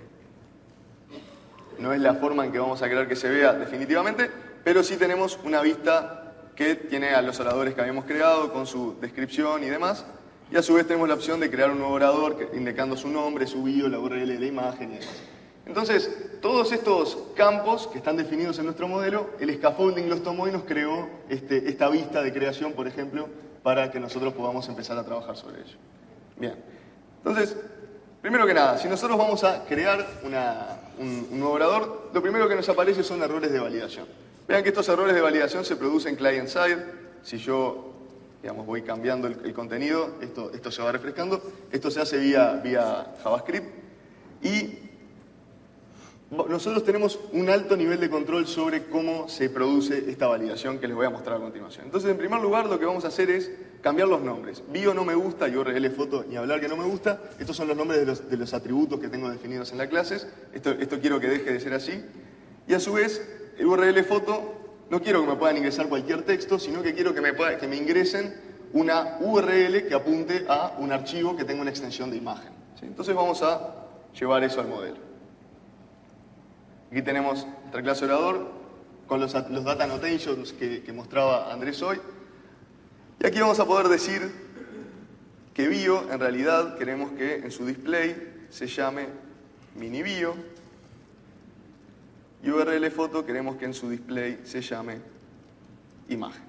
no es la forma en que vamos a querer que se vea definitivamente, pero sí tenemos una vista que tiene a los oradores que habíamos creado con su descripción y demás. Y a su vez tenemos la opción de crear un nuevo orador que, indicando su nombre, su bio, la U R L de la imagen y demás. Entonces, todos estos campos que están definidos en nuestro modelo, el scaffolding los tomó y nos creó este, esta vista de creación, por ejemplo, para que nosotros podamos empezar a trabajar sobre ello. Bien, entonces, primero que nada, si nosotros vamos a crear una, un, un nuevo orador, lo primero que nos aparece son errores de validación. Vean que estos errores de validación se producen client-side. Si yo, digamos, voy cambiando el, el contenido, esto, esto se va refrescando. Esto se hace vía, vía JavaScript. Y nosotros tenemos un alto nivel de control sobre cómo se produce esta validación que les voy a mostrar a continuación. Entonces, en primer lugar, lo que vamos a hacer es cambiar los nombres. Bio no me gusta y U R L foto ni hablar que no me gusta. Estos son los nombres de los, de los atributos que tengo definidos en la clase. Esto, esto quiero que deje de ser así. Y a su vez, el U R L foto, no quiero que me puedan ingresar cualquier texto, sino que quiero que me, pueda, que me ingresen una U R L que apunte a un archivo que tenga una extensión de imagen. ¿Sí? Entonces vamos a llevar eso al modelo. Aquí tenemos nuestra clase orador con los, los data annotations que, que mostraba Andrés hoy. Y aquí vamos a poder decir que bio, en realidad, queremos que en su display se llame mini bio. Y U R L foto queremos que en su display se llame imagen.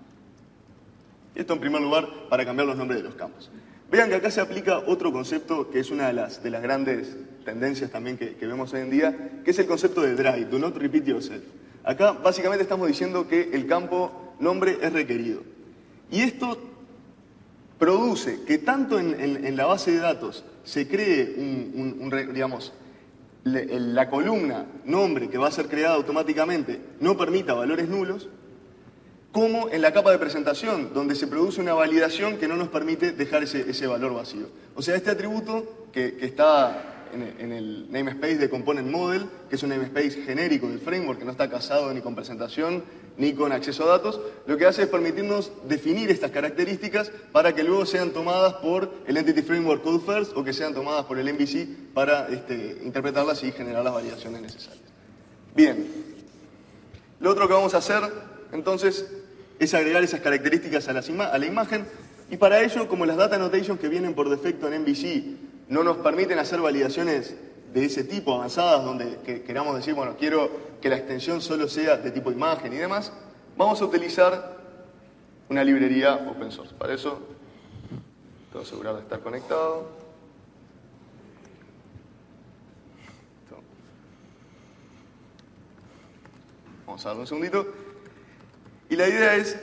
Y esto en primer lugar para cambiar los nombres de los campos. Vean que acá se aplica otro concepto que es una de las, de las grandes tendencias también que, que vemos hoy en día, que es el concepto de drive, do not repeat yourself. Acá básicamente estamos diciendo que el campo nombre es requerido. Y esto produce que tanto en, en, en la base de datos se cree un, un, un digamos, le, la columna nombre que va a ser creada automáticamente no permita valores nulos, como en la capa de presentación, donde se produce una validación que no nos permite dejar ese, ese valor vacío. O sea, este atributo que, que está en, en el namespace de Component Model, que es un namespace genérico del framework, que no está casado ni con presentación ni con acceso a datos, lo que hace es permitirnos definir estas características para que luego sean tomadas por el Entity Framework Code First o que sean tomadas por el M V C para este, interpretarlas y generar las validaciones necesarias. Bien, lo otro que vamos a hacer, entonces, es agregar esas características a, las ima a la imagen, y para ello, como las data annotations que vienen por defecto en M V C no nos permiten hacer validaciones de ese tipo avanzadas, donde que, queramos decir, bueno, quiero que la extensión solo sea de tipo imagen y demás, vamos a utilizar una librería open source. Para eso, tengo que asegurar de estar conectado. Vamos a darle un segundito. Y la idea es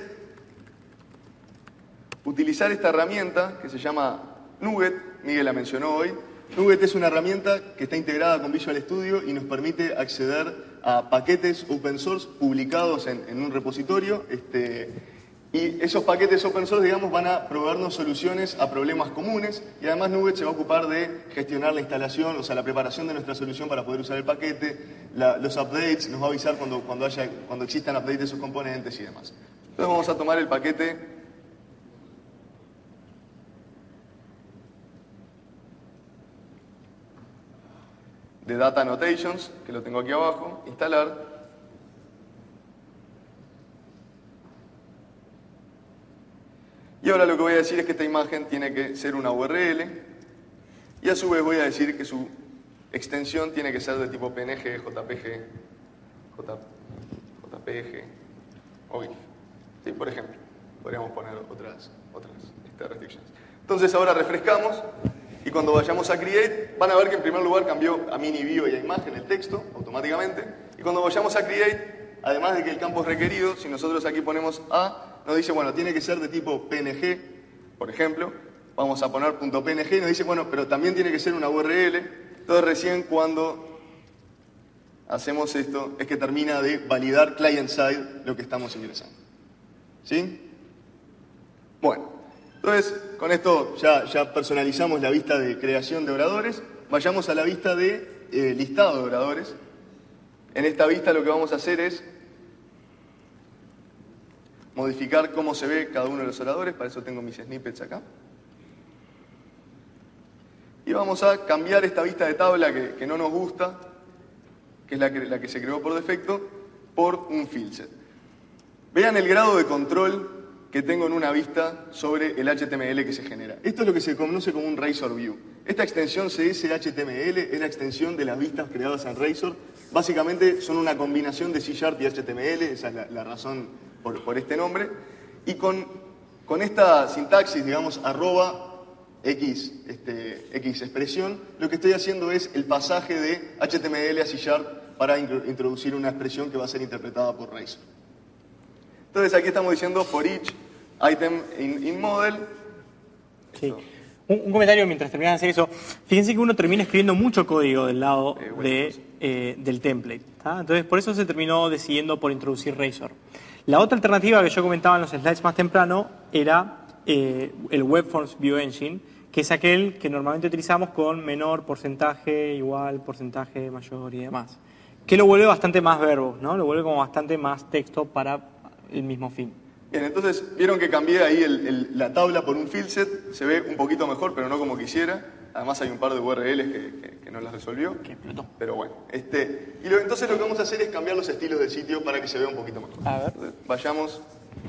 utilizar esta herramienta que se llama Nugget. Miguel la mencionó hoy. Nugget es una herramienta que está integrada con Visual Studio y nos permite acceder a paquetes open source publicados en, en un repositorio. Este, y esos paquetes open source, digamos, van a proveernos soluciones a problemas comunes. Y además Nugget se va a ocupar de gestionar la instalación, o sea, la preparación de nuestra solución para poder usar el paquete, la, los updates, nos va a avisar cuando, cuando, haya, cuando existan updates de sus componentes y demás. Entonces vamos a tomar el paquete de Data Annotations, que lo tengo aquí abajo, instalar. Y ahora lo que voy a decir es que esta imagen tiene que ser una U R L, y a su vez voy a decir que su extensión tiene que ser de tipo P N G, J P G, J, JPG o GIF. ¿Sí? Por ejemplo, podríamos poner otras, otras este, restrictions. Entonces ahora refrescamos, y cuando vayamos a Create, van a ver que en primer lugar cambió a mini bio y a imagen el texto automáticamente, y cuando vayamos a Create, además de que el campo es requerido, si nosotros aquí ponemos A, nos dice, bueno, tiene que ser de tipo P N G, por ejemplo, vamos a poner .png y nos dice, bueno, pero también tiene que ser una U R L. Entonces recién cuando hacemos esto es que termina de validar client-side lo que estamos ingresando. ¿Sí? Bueno, entonces con esto ya, ya personalizamos la vista de creación de oradores. Vayamos a la vista de eh, listado de oradores. En esta vista lo que vamos a hacer es modificar cómo se ve cada uno de los oradores. Para eso tengo mis snippets acá. Y vamos a cambiar esta vista de tabla que, que no nos gusta, que es la que, la que se creó por defecto, por un field set. Vean el grado de control que tengo en una vista sobre el H T M L que se genera. Esto es lo que se conoce como un Razor View. Esta extensión C S H T M L es la extensión de las vistas creadas en Razor. Básicamente son una combinación de C Sharp y H T M L, esa es la, la razón por, por este nombre. Y con, con esta sintaxis, digamos, arroba X, este, X expresión, lo que estoy haciendo es el pasaje de H T M L a C Sharp para introducir una expresión que va a ser interpretada por Razor. Entonces aquí estamos diciendo for each item in, in model. Sí. Un, un comentario mientras terminan de hacer eso. Fíjense que uno termina escribiendo mucho código del lado eh, bueno, de, eh, del template. ¿tá? Entonces por eso se terminó decidiendo por introducir Razor. La otra alternativa que yo comentaba en los slides más temprano era eh, el Webforms View Engine, que es aquel que normalmente utilizamos con menor porcentaje, igual, porcentaje mayor y demás. Que lo vuelve bastante más verbo, ¿no? Lo vuelve como bastante más texto para el mismo fin. Bien, entonces vieron que cambié ahí el, el, la tabla por un field set, se ve un poquito mejor, pero no como quisiera. Además hay un par de U R Ls que, que, que no las resolvió. Que explotó. Pero bueno, este, y lo, entonces lo que vamos a hacer es cambiar los estilos del sitio para que se vea un poquito mejor. A ver. Entonces, vayamos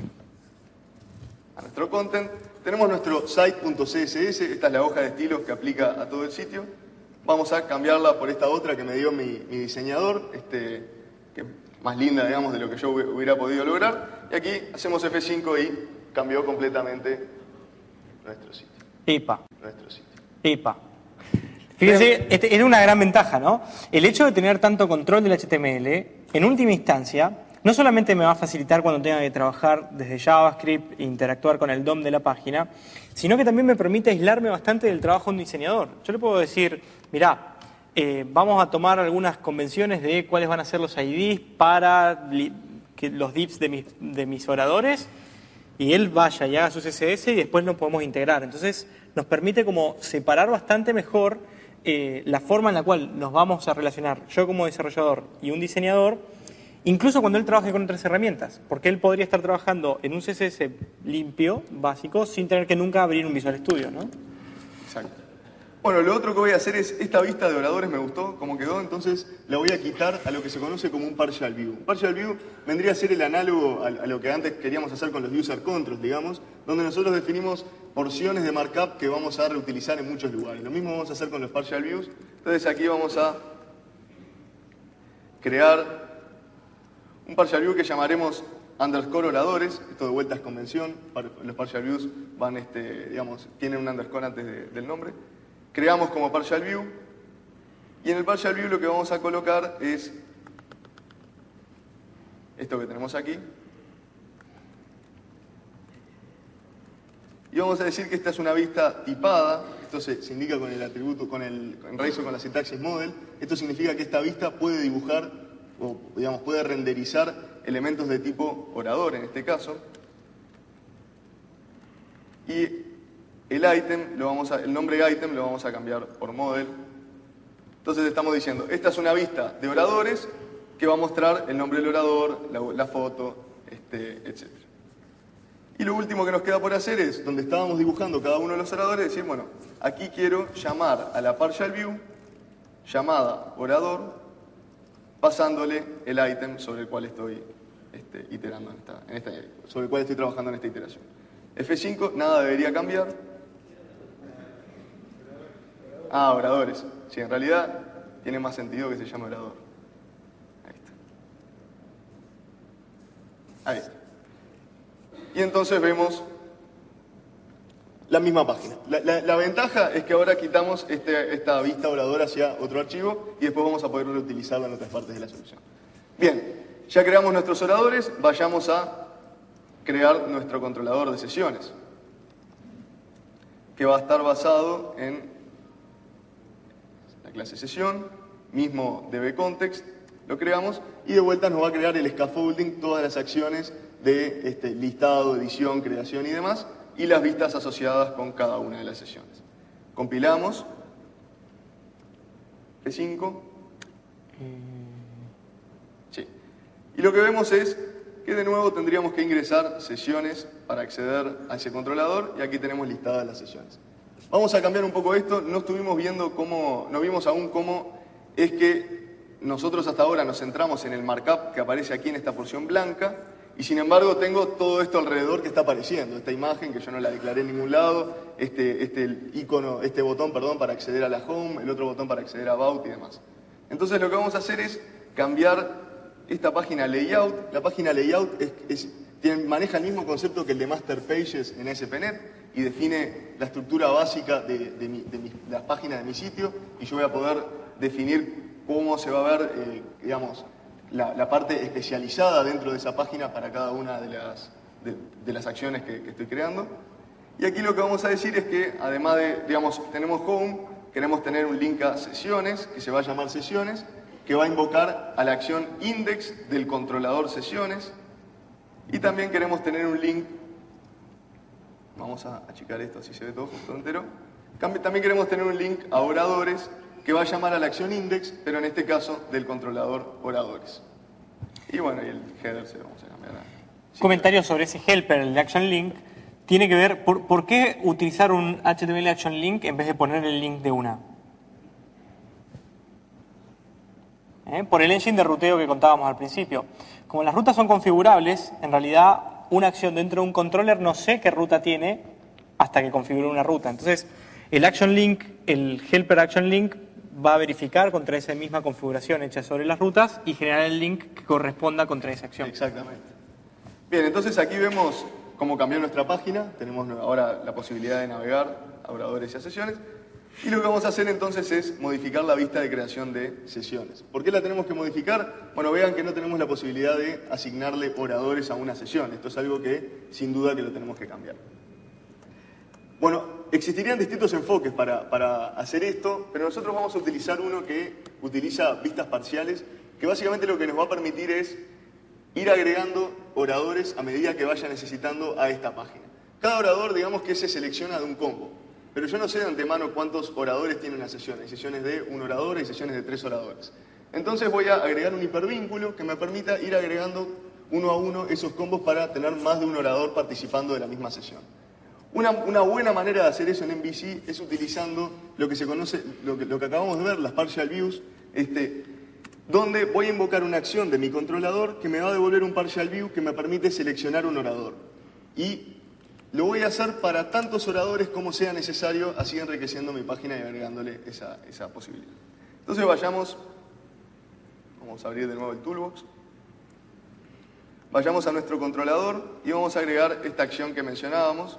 a nuestro content. Tenemos nuestro site.css, esta es la hoja de estilos que aplica a todo el sitio. Vamos a cambiarla por esta otra que me dio mi, mi diseñador, este, que más linda, digamos, de lo que yo hubiera podido lograr. Y aquí hacemos F cinco y cambió completamente nuestro sitio. Epa. Nuestro sitio. Epa. Fíjense, este, era una gran ventaja, ¿no? El hecho de tener tanto control del H T M L, en última instancia, no solamente me va a facilitar cuando tenga que trabajar desde JavaScript e interactuar con el D O M de la página, sino que también me permite aislarme bastante del trabajo de un diseñador. Yo le puedo decir, mirá, Eh, vamos a tomar algunas convenciones de cuáles van a ser los I Ds para que los divs de mis, de mis oradores y él vaya y haga su C S S y después nos podemos integrar. Entonces nos permite como separar bastante mejor eh, la forma en la cual nos vamos a relacionar yo como desarrollador y un diseñador, incluso cuando él trabaje con otras herramientas, porque él podría estar trabajando en un C S S limpio, básico, sin tener que nunca abrir un Visual Studio, ¿no? Exacto. Bueno, lo otro que voy a hacer es, esta vista de oradores me gustó como quedó, entonces la voy a quitar a lo que se conoce como un partial view. Un partial view vendría a ser el análogo a, a lo que antes queríamos hacer con los user controls, digamos, donde nosotros definimos porciones de markup que vamos a reutilizar en muchos lugares. Lo mismo vamos a hacer con los partial views. Entonces aquí vamos a crear un partial view que llamaremos underscore oradores. Esto de vuelta es convención. Los partial views van, este, digamos, tienen un underscore antes de, del nombre. Creamos como partial view y en el partial view lo que vamos a colocar es esto que tenemos aquí y vamos a decir que esta es una vista tipada. Esto se, se indica con el atributo, con el en Razor con la sintaxis model. Esto significa que esta vista puede dibujar o digamos puede renderizar elementos de tipo orador en este caso. Y el item, lo vamos a, el nombre item lo vamos a cambiar por model. Entonces estamos diciendo, esta es una vista de oradores que va a mostrar el nombre del orador, la, la foto, este, etcétera. Y lo último que nos queda por hacer es, donde estábamos dibujando cada uno de los oradores, decir, bueno, aquí quiero llamar a la partial view, llamada orador, pasándole el item sobre el cual estoy este, iterando, en esta, en esta, sobre el cual estoy trabajando en esta iteración. F cinco, nada debería cambiar. Ah, oradores. Sí, en realidad tiene más sentido que se llame orador. Ahí está. Ahí está. Y entonces vemos la misma página. La, la, la ventaja es que ahora quitamos este, esta vista orador hacia otro archivo y después vamos a poder reutilizarla en otras partes de la solución. Bien, ya creamos nuestros oradores, vayamos a crear nuestro controlador de sesiones. que va a estar basado en la clase sesión, mismo dbContext, lo creamos, y de vuelta nos va a crear el scaffolding, todas las acciones de este, listado, edición, creación y demás, y las vistas asociadas con cada una de las sesiones. Compilamos. F cinco. Sí. Y lo que vemos es que de nuevo tendríamos que ingresar sesiones para acceder a ese controlador, y aquí tenemos listadas las sesiones. Vamos a cambiar un poco esto. No estuvimos viendo cómo, no vimos aún cómo es que nosotros hasta ahora nos centramos en el markup que aparece aquí en esta porción blanca, y sin embargo tengo todo esto alrededor que está apareciendo, esta imagen que yo no la declaré en ningún lado, este, este icono, este botón, perdón, para acceder a la home, el otro botón para acceder a about y demás. Entonces lo que vamos a hacer es cambiar esta página layout. La página layout es, es, tiene, maneja el mismo concepto que el de master pages en A S P punto net y define la estructura básica de, de, mi, de, mi, de las páginas de mi sitio, y yo voy a poder definir cómo se va a ver, eh, digamos, la, la parte especializada dentro de esa página para cada una de las, de, de las acciones que, que estoy creando. Y aquí lo que vamos a decir es que, además de, digamos, tenemos home, queremos tener un link a sesiones, que se va a llamar sesiones, que va a invocar a la acción index del controlador sesiones, y también queremos tener un link, vamos a achicar esto así se ve todo justo entero, también queremos tener un link a oradores, que va a llamar a la acción index, pero en este caso del controlador oradores. Y bueno, y el header se lo vamos a cambiar a... Sí, comentario sobre ese helper, el de action link, tiene que ver, por, ¿por qué utilizar un H T M L action link en vez de poner el link de una? ¿Eh? Por el engine de ruteo que contábamos al principio. Como las rutas son configurables, en realidad una acción dentro de un controller no sé qué ruta tiene hasta que configure una ruta. Entonces, el action link, el helper action link, va a verificar contra esa misma configuración hecha sobre las rutas y generar el link que corresponda contra esa acción. Exactamente. Bien, entonces aquí vemos cómo cambió nuestra página. Tenemos ahora la posibilidad de navegar a oradores y a sesiones. Y lo que vamos a hacer entonces es modificar la vista de creación de sesiones. ¿Por qué la tenemos que modificar? Bueno, vean que no tenemos la posibilidad de asignarle oradores a una sesión. Esto es algo que sin duda que lo tenemos que cambiar. Bueno, existirían distintos enfoques para, para hacer esto, pero nosotros vamos a utilizar uno que utiliza vistas parciales, que básicamente lo que nos va a permitir es ir agregando oradores a medida que vaya necesitando a esta página. Cada orador, digamos que se selecciona de un combo, pero yo no sé de antemano cuántos oradores tiene una sesión. Hay sesiones de un orador y sesiones de tres oradores. Entonces voy a agregar un hipervínculo que me permita ir agregando uno a uno esos combos para tener más de un orador participando de la misma sesión. Una, una buena manera de hacer eso en M V C es utilizando lo que se conoce, lo que, lo que acabamos de ver, las partial views, este, donde voy a invocar una acción de mi controlador que me va a devolver un partial view que me permite seleccionar un orador. Y lo voy a hacer para tantos oradores como sea necesario, así enriqueciendo mi página y agregándole esa, esa posibilidad. Entonces vayamos, vamos a abrir de nuevo el toolbox, vayamos a nuestro controlador y vamos a agregar esta acción que mencionábamos,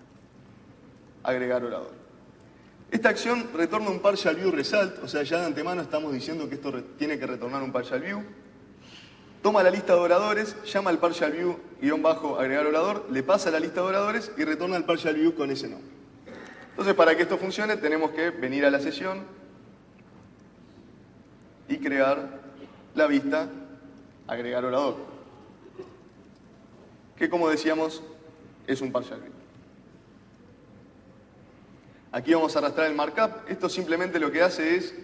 agregar orador. Esta acción retorna un partial view result, o sea, ya de antemano estamos diciendo que esto tiene que retornar un partial view. Toma la lista de oradores, llama al partial view guión bajo agregar orador, le pasa la lista de oradores y retorna el partial view con ese nombre. Entonces, para que esto funcione, tenemos que venir a la sesión y crear la vista agregar orador, que como decíamos es un partial view. Aquí vamos a arrastrar el markup. Esto simplemente lo que hace es,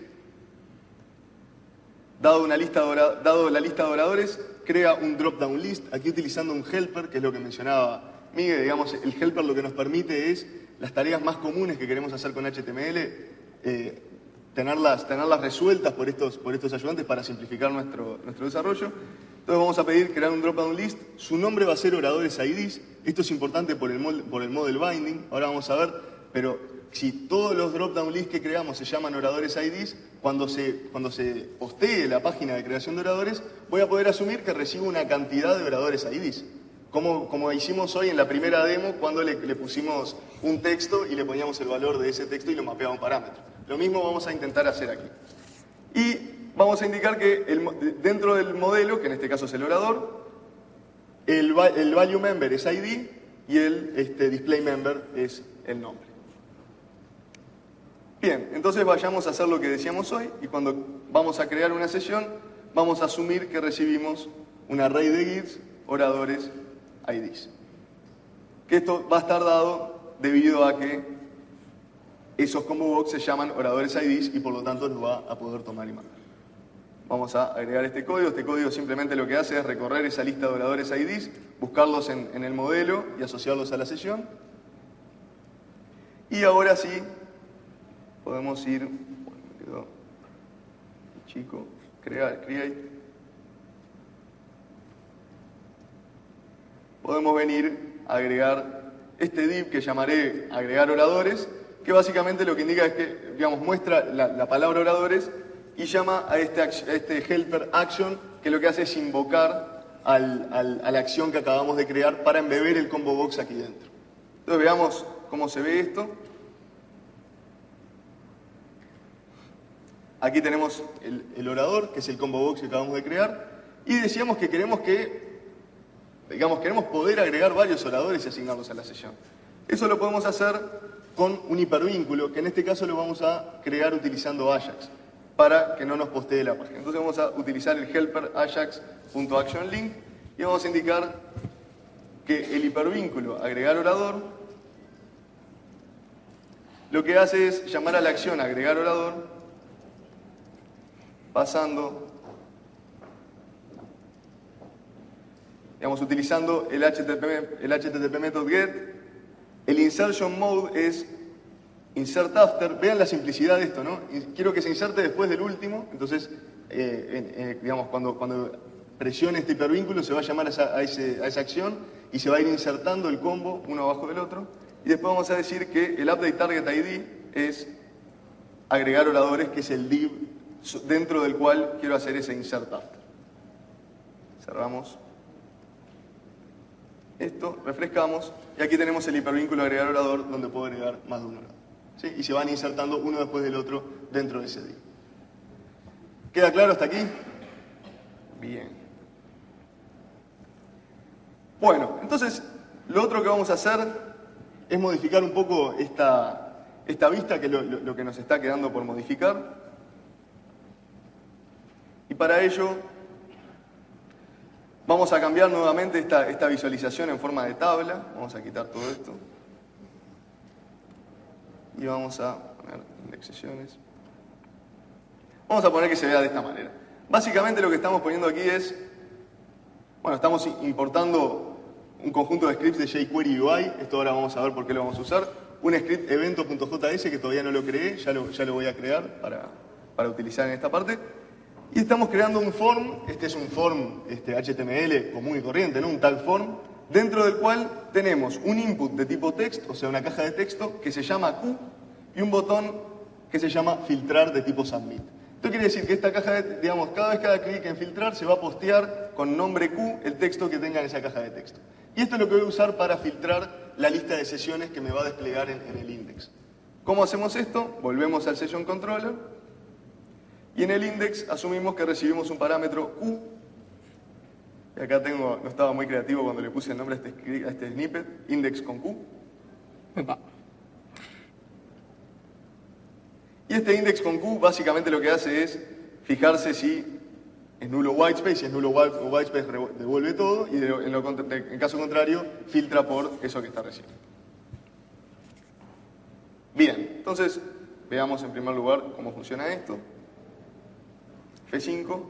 dado, una lista de dado la lista de oradores, crea un drop-down list, aquí utilizando un helper, que es lo que mencionaba Miguel. Digamos, el helper lo que nos permite es las tareas más comunes que queremos hacer con H T M L, eh, tenerlas, tenerlas resueltas por estos, por estos ayudantes para simplificar nuestro, nuestro desarrollo. Entonces vamos a pedir crear un drop-down list. Su nombre va a ser oradores I Ds. Esto es importante por el, por el model binding. Ahora vamos a ver, pero si todos los drop-down lists que creamos se llaman oradores I Ds, cuando se, cuando se postee la página de creación de oradores, voy a poder asumir que recibo una cantidad de oradores I Ds. Como, como hicimos hoy en la primera demo, cuando le, le pusimos un texto y le poníamos el valor de ese texto y lo mapeaba a un parámetro. Lo mismo vamos a intentar hacer aquí. Y vamos a indicar que el, dentro del modelo, que en este caso es el orador, el, el value member es I D y el este, display member es el nombre. Bien, entonces vayamos a hacer lo que decíamos hoy y cuando vamos a crear una sesión, vamos a asumir que recibimos un array de gits, oradores, I Ds. Que esto va a estar dado debido a que esos combo box se llaman oradores I Ds y por lo tanto nos va a poder tomar y mandar. Vamos a agregar este código. Este código simplemente lo que hace es recorrer esa lista de oradores I Ds, buscarlos en, en el modelo y asociarlos a la sesión. Y ahora sí, podemos ir, bueno, me quedó chico, crear, create. Podemos venir a agregar este div que llamaré agregar oradores, que básicamente lo que indica es que, digamos, muestra la, la palabra oradores y llama a este, a este helper action, que lo que hace es invocar al, al, a la acción que acabamos de crear para embeber el combo box aquí dentro. Entonces veamos cómo se ve esto. Aquí tenemos el, el orador, que es el combo box que acabamos de crear, y decíamos que queremos que, digamos, queremos poder agregar varios oradores y asignarlos a la sesión. Eso lo podemos hacer con un hipervínculo, que en este caso lo vamos a crear utilizando Ajax, para que no nos postee la página. Entonces vamos a utilizar el helper ajax.actionLink y vamos a indicar que el hipervínculo agregar orador lo que hace es llamar a la acción agregar orador pasando, digamos, utilizando el H T T P, el H T T P method get. El insertion mode es insert after. Vean la simplicidad de esto, ¿no? Quiero que se inserte después del último, entonces, eh, eh, digamos, cuando, cuando presione este hipervínculo se va a llamar a esa, a, ese, a esa acción y se va a ir insertando el combo uno abajo del otro. Y después vamos a decir que el update target I D es agregar oradores, que es el div dentro del cual quiero hacer ese insert after. Cerramos esto, refrescamos, y aquí tenemos el hipervínculo agregar orador, donde puedo agregar más de un orador. ¿Sí? Y se van insertando uno después del otro dentro de ese div. ¿Queda claro hasta aquí? Bien. Bueno, entonces, lo otro que vamos a hacer es modificar un poco esta, esta vista, que es lo, lo, lo que nos está quedando por modificar. Y para ello vamos a cambiar nuevamente esta, esta visualización en forma de tabla. Vamos a quitar todo esto. Y vamos a poner index sesiones. Vamos a poner que se vea de esta manera. Básicamente lo que estamos poniendo aquí es, bueno, estamos importando un conjunto de scripts de jQuery U I. Esto ahora vamos a ver por qué lo vamos a usar. Un script evento.js que todavía no lo creé, ya lo, ya lo voy a crear para, para utilizar en esta parte. Y estamos creando un form, este es un form este, H T M L común y corriente, ¿no? Un tag form, dentro del cual tenemos un input de tipo text, o sea, una caja de texto, que se llama Q, y un botón que se llama filtrar de tipo submit. Esto quiere decir que esta caja, de, digamos, cada vez que haga clic en filtrar, se va a postear con nombre Q el texto que tenga en esa caja de texto. Y esto es lo que voy a usar para filtrar la lista de sesiones que me va a desplegar en, en el index. ¿Cómo hacemos esto? Volvemos al session controller. Y en el index asumimos que recibimos un parámetro Q. Y acá tengo, no estaba muy creativo cuando le puse el nombre a este, a este snippet, index con Q. Epa. Y este index con Q básicamente lo que hace es fijarse si es nulo whitespace, si es nulo whitespace devuelve todo y en, lo, en caso contrario filtra por eso que está recibiendo. Bien, entonces veamos en primer lugar cómo funciona esto. F cinco.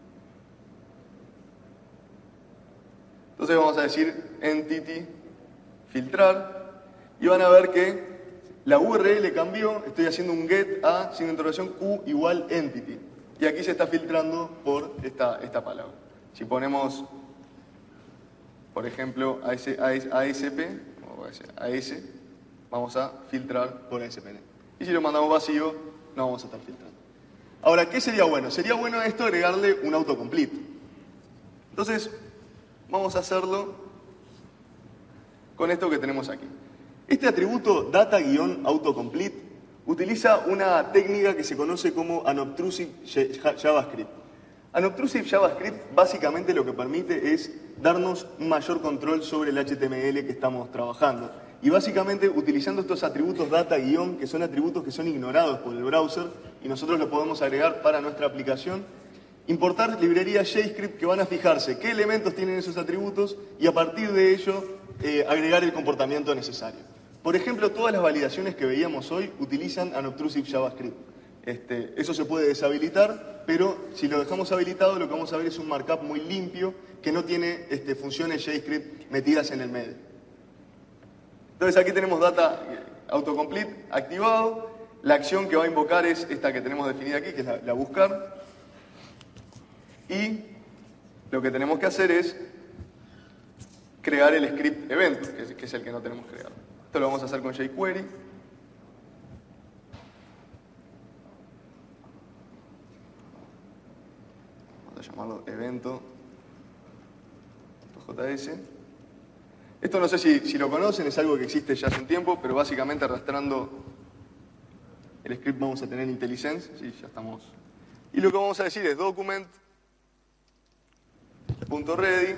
Entonces vamos a decir entity filtrar y van a ver que la U R L cambió. Estoy haciendo un get a signo de interrogación Q igual entity y aquí se está filtrando por esta, esta palabra. Si ponemos, por ejemplo, A S P o A S, vamos a filtrar por A S P N. Y si lo mandamos vacío, no vamos a estar filtrando. Ahora, ¿qué sería bueno? Sería bueno a esto agregarle un autocomplete. Entonces, vamos a hacerlo con esto que tenemos aquí. Este atributo data-autocomplete utiliza una técnica que se conoce como unobtrusive JavaScript. Unobtrusive JavaScript básicamente lo que permite es darnos un mayor control sobre el H T M L que estamos trabajando. Y básicamente utilizando estos atributos data guión, que son atributos que son ignorados por el browser y nosotros los podemos agregar para nuestra aplicación, importar librerías JavaScript que van a fijarse qué elementos tienen esos atributos y a partir de ello eh, agregar el comportamiento necesario. Por ejemplo, todas las validaciones que veíamos hoy utilizan Unobtrusive JavaScript. Este, eso se puede deshabilitar, pero si lo dejamos habilitado lo que vamos a ver es un markup muy limpio que no tiene este, funciones JavaScript metidas en el medio. Entonces aquí tenemos data autocomplete activado. La acción que va a invocar es esta que tenemos definida aquí, que es la, la buscar. Y lo que tenemos que hacer es crear el script evento, que es, que es el que no tenemos creado. Esto lo vamos a hacer con jQuery. Vamos a llamarlo evento.js. Esto no sé si, si lo conocen, es algo que existe ya hace un tiempo, pero básicamente arrastrando el script vamos a tener IntelliSense. Sí, ya estamos. Y lo que vamos a decir es document.ready.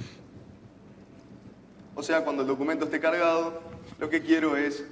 O sea, cuando el documento esté cargado, lo que quiero es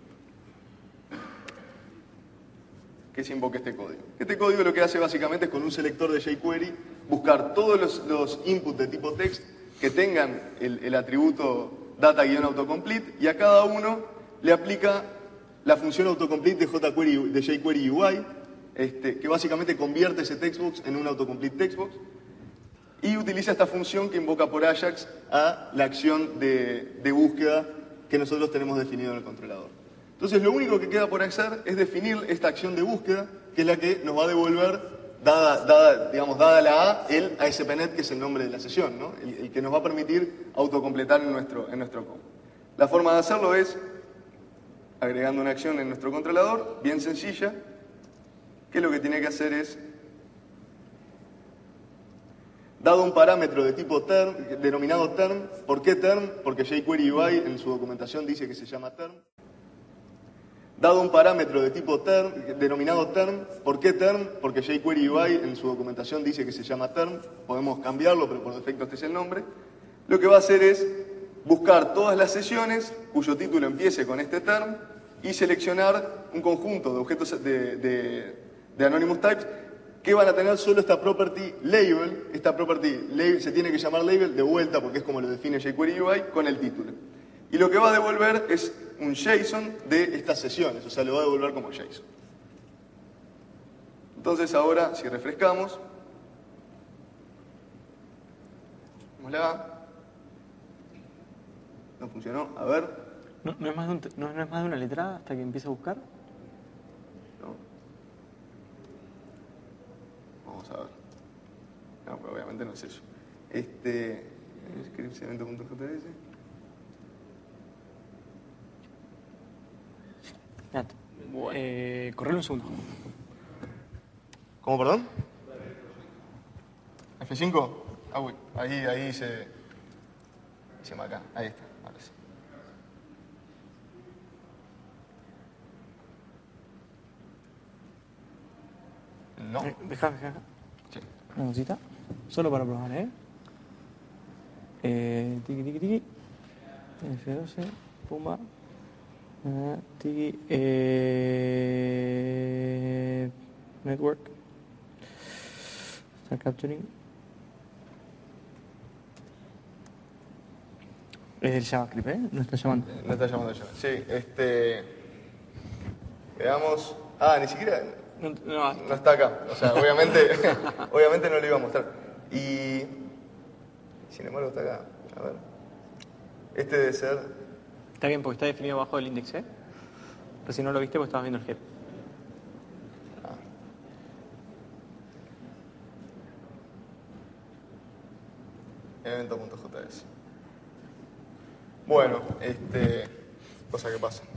que se invoque este código. Este código lo que hace básicamente es con un selector de jQuery buscar todos los, los inputs de tipo text que tengan el, el atributo data-autocomplete y a cada uno le aplica la función autocomplete de jQuery, de jQuery U I, este, que básicamente convierte ese textbox en un autocomplete textbox y utiliza esta función que invoca por Ajax a la acción de, de búsqueda que nosotros tenemos definido en el controlador. Entonces lo único que queda por hacer es definir esta acción de búsqueda, que es la que nos va a devolver Dada, dada, digamos, dada la A, el A S P net, que es el nombre de la sesión, ¿no? el, el que nos va a permitir autocompletar en nuestro, en nuestro código. La forma de hacerlo es agregando una acción en nuestro controlador, bien sencilla, que lo que tiene que hacer es, dado un parámetro de tipo term, denominado term, ¿por qué term? Porque jQuery U I en su documentación dice que se llama term. Dado un parámetro de tipo term, denominado term, ¿por qué term? Porque jQuery U I en su documentación dice que se llama term, podemos cambiarlo, pero por defecto este es el nombre. Lo que va a hacer es buscar todas las sesiones cuyo título empiece con este term y seleccionar un conjunto de objetos de, de, de Anonymous Types que van a tener solo esta property label. Esta property label se tiene que llamar label de vuelta porque es como lo define jQuery U I con el título. Y lo que va a devolver es un JSON de estas sesiones, o sea, lo va a devolver como JSON. Entonces ahora, si refrescamos, vamos la no funcionó, a ver. ¿No, no, es más de un, no, ¿No es más de una letra hasta que empiece a buscar? No. Vamos a ver. No, pero obviamente no es eso. Este, scripts evento.js. Bueno. Eh, correlo un segundo. ¿Cómo, perdón? F cinco. Ah, uy, ahí, ahí se... Se llama acá. Ahí está. Ahora sí. No. Eh, deja, deja. Sí. Una cosita. Solo para probar, ¿eh? Eh, tiki, tiki, tiki. F doce. Puma. Uh, tiki. Eh, network. Start capturing. Es el JavaScript, ¿eh? No está llamando. No está llamando yo. Sí, este... Veamos... Ah, ni siquiera... No, no, No está acá. O sea, obviamente, obviamente no lo iba a mostrar. Y... Sin embargo está acá. A ver. Este debe ser... está bien porque está definido abajo del index, ¿eh? Pero si no lo viste, pues estabas viendo el head. Ah. Evento.js. Bueno, este... cosa que pasa.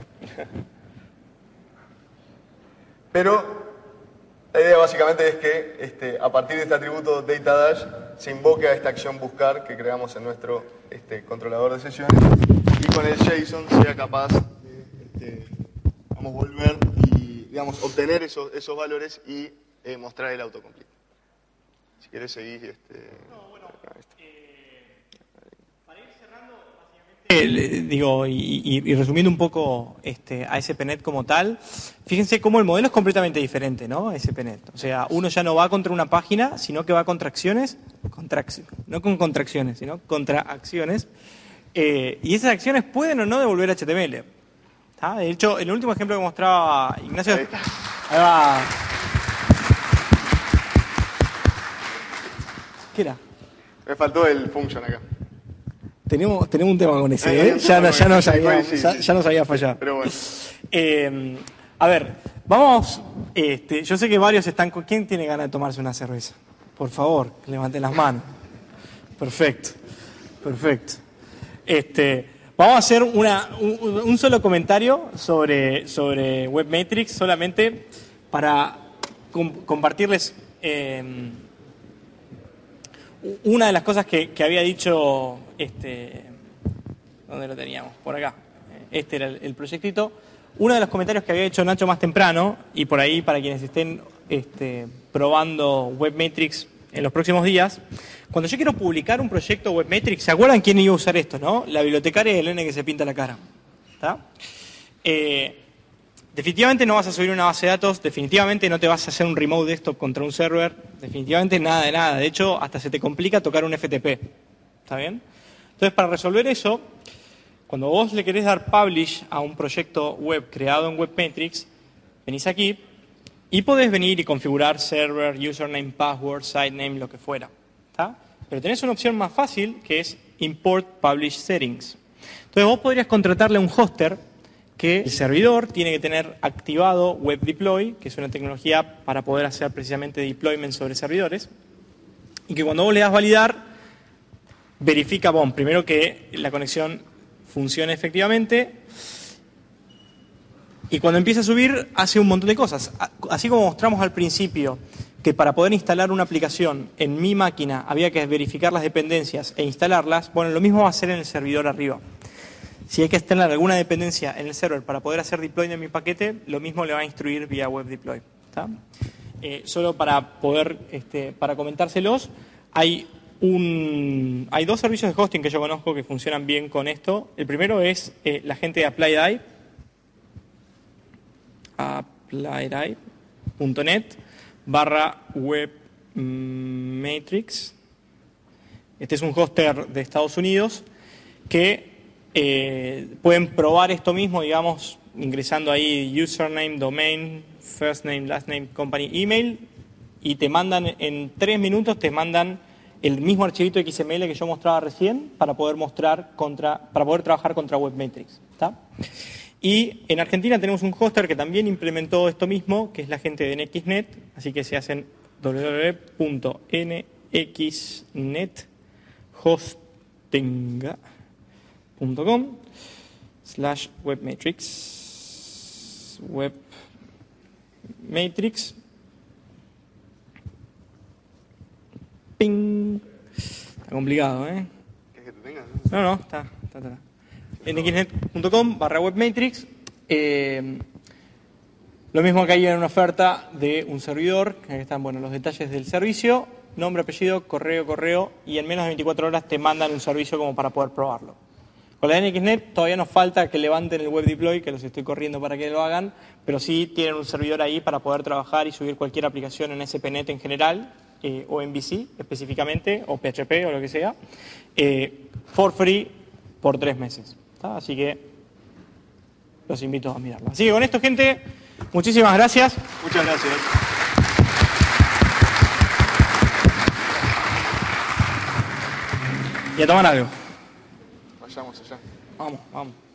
Pero la idea básicamente es que este, a partir de este atributo DataDash se invoque a esta acción buscar que creamos en nuestro este, controlador de sesiones y con el JSON sea capaz de este, vamos, volver y digamos, obtener esos, esos valores y eh, mostrar el autocomplete. Si quieres seguir... Este, no, bueno, eh, para ir cerrando, básicamente Eh, digo, y, y, y resumiendo un poco este, a S P Net como tal, fíjense cómo el modelo es completamente diferente, ¿no? A S P Net. O sea, uno ya no va contra una página, sino que va contra acciones, contra, no con contracciones, sino contra acciones. Eh, y esas acciones pueden o no devolver H T M L. ¿Tá? De hecho, el último ejemplo que mostraba Ignacio... Ahí, ahí va. ¿Qué era? Me faltó el function acá. Tenemos, tenemos un tema con ese, ¿eh? Ya, no, ya, no sabía, ya, ya no sabía fallar. Pero bueno. Eh, a ver, vamos... Este, yo sé que varios están con... ¿Quién tiene ganas de tomarse una cerveza? Por favor, levanten las manos. Perfecto, perfecto. Este, vamos a hacer una, un, un solo comentario sobre, sobre Webmetrics, solamente para com compartirles eh, una de las cosas que, que había dicho, este, ¿dónde lo teníamos? Por acá. Este era el, el proyectito. Uno de los comentarios que había hecho Nacho más temprano, y por ahí para quienes estén este, probando Webmetrics en los próximos días, cuando yo quiero publicar un proyecto Webmetrics, ¿se acuerdan quién iba a usar esto, no? La bibliotecaria del nene que se pinta la cara. ¿Está? Eh, definitivamente no vas a subir una base de datos, definitivamente no te vas a hacer un remote desktop contra un server, definitivamente nada de nada. De hecho, hasta se te complica tocar un F T P. ¿Está bien? Entonces, para resolver eso, cuando vos le querés dar publish a un proyecto web creado en Webmetrics, venís aquí y podés venir y configurar server, username, password, sitename, lo que fuera. ¿Tá? Pero tenés una opción más fácil que es Import Publish Settings. Entonces vos podrías contratarle a un hoster que el servidor tiene que tener activado Web Deploy, que es una tecnología para poder hacer precisamente deployment sobre servidores, y que cuando vos le das validar, verifica, bon, primero que la conexión funcione efectivamente, y cuando empieza a subir hace un montón de cosas. Así como mostramos al principio que para poder instalar una aplicación en mi máquina había que verificar las dependencias e instalarlas, bueno, lo mismo va a hacer en el servidor arriba. Si hay que instalar alguna dependencia en el server para poder hacer deploy de mi paquete, lo mismo le va a instruir vía web deploy. ¿Tá? Eh, solo para poder, este, para comentárselos, hay, un, hay dos servicios de hosting que yo conozco que funcionan bien con esto. El primero es eh, la gente de ApplyDie, applydi punto net barra webmetrics. Este es un hoster de Estados Unidos que eh, pueden probar esto mismo, digamos, ingresando ahí username, domain, first name, last name, company, email, y te mandan en tres minutos, te mandan el mismo archivito X M L que yo mostraba recién para poder mostrar contra, para poder trabajar contra Webmetrics. ¿Tá? Y en Argentina tenemos un hoster que también implementó esto mismo, que es la gente de N X Net, así que se hacen w w w punto n x net hosting punto com slash webmetrics webmetrics ping. Está complicado, ¿eh? ¿Qué que te tengas? No, no, está, está, está. en x net punto com barra webmetrics. Eh, lo mismo que hay en una oferta de un servidor, que están bueno, los detalles del servicio, nombre, apellido, correo, correo, y en menos de veinticuatro horas te mandan un servicio como para poder probarlo. Con la de N X Net todavía nos falta que levanten el web deploy, que los estoy corriendo para que lo hagan, pero sí tienen un servidor ahí para poder trabajar y subir cualquier aplicación en S P Net en general, eh, o en M V C específicamente, o P H P o lo que sea, eh, for free por tres meses. ¿Tá? Así que los invito a mirarlo. Así que con esto, gente, muchísimas gracias. Muchas gracias. Y a tomar algo. Vayamos allá. Vamos, vamos.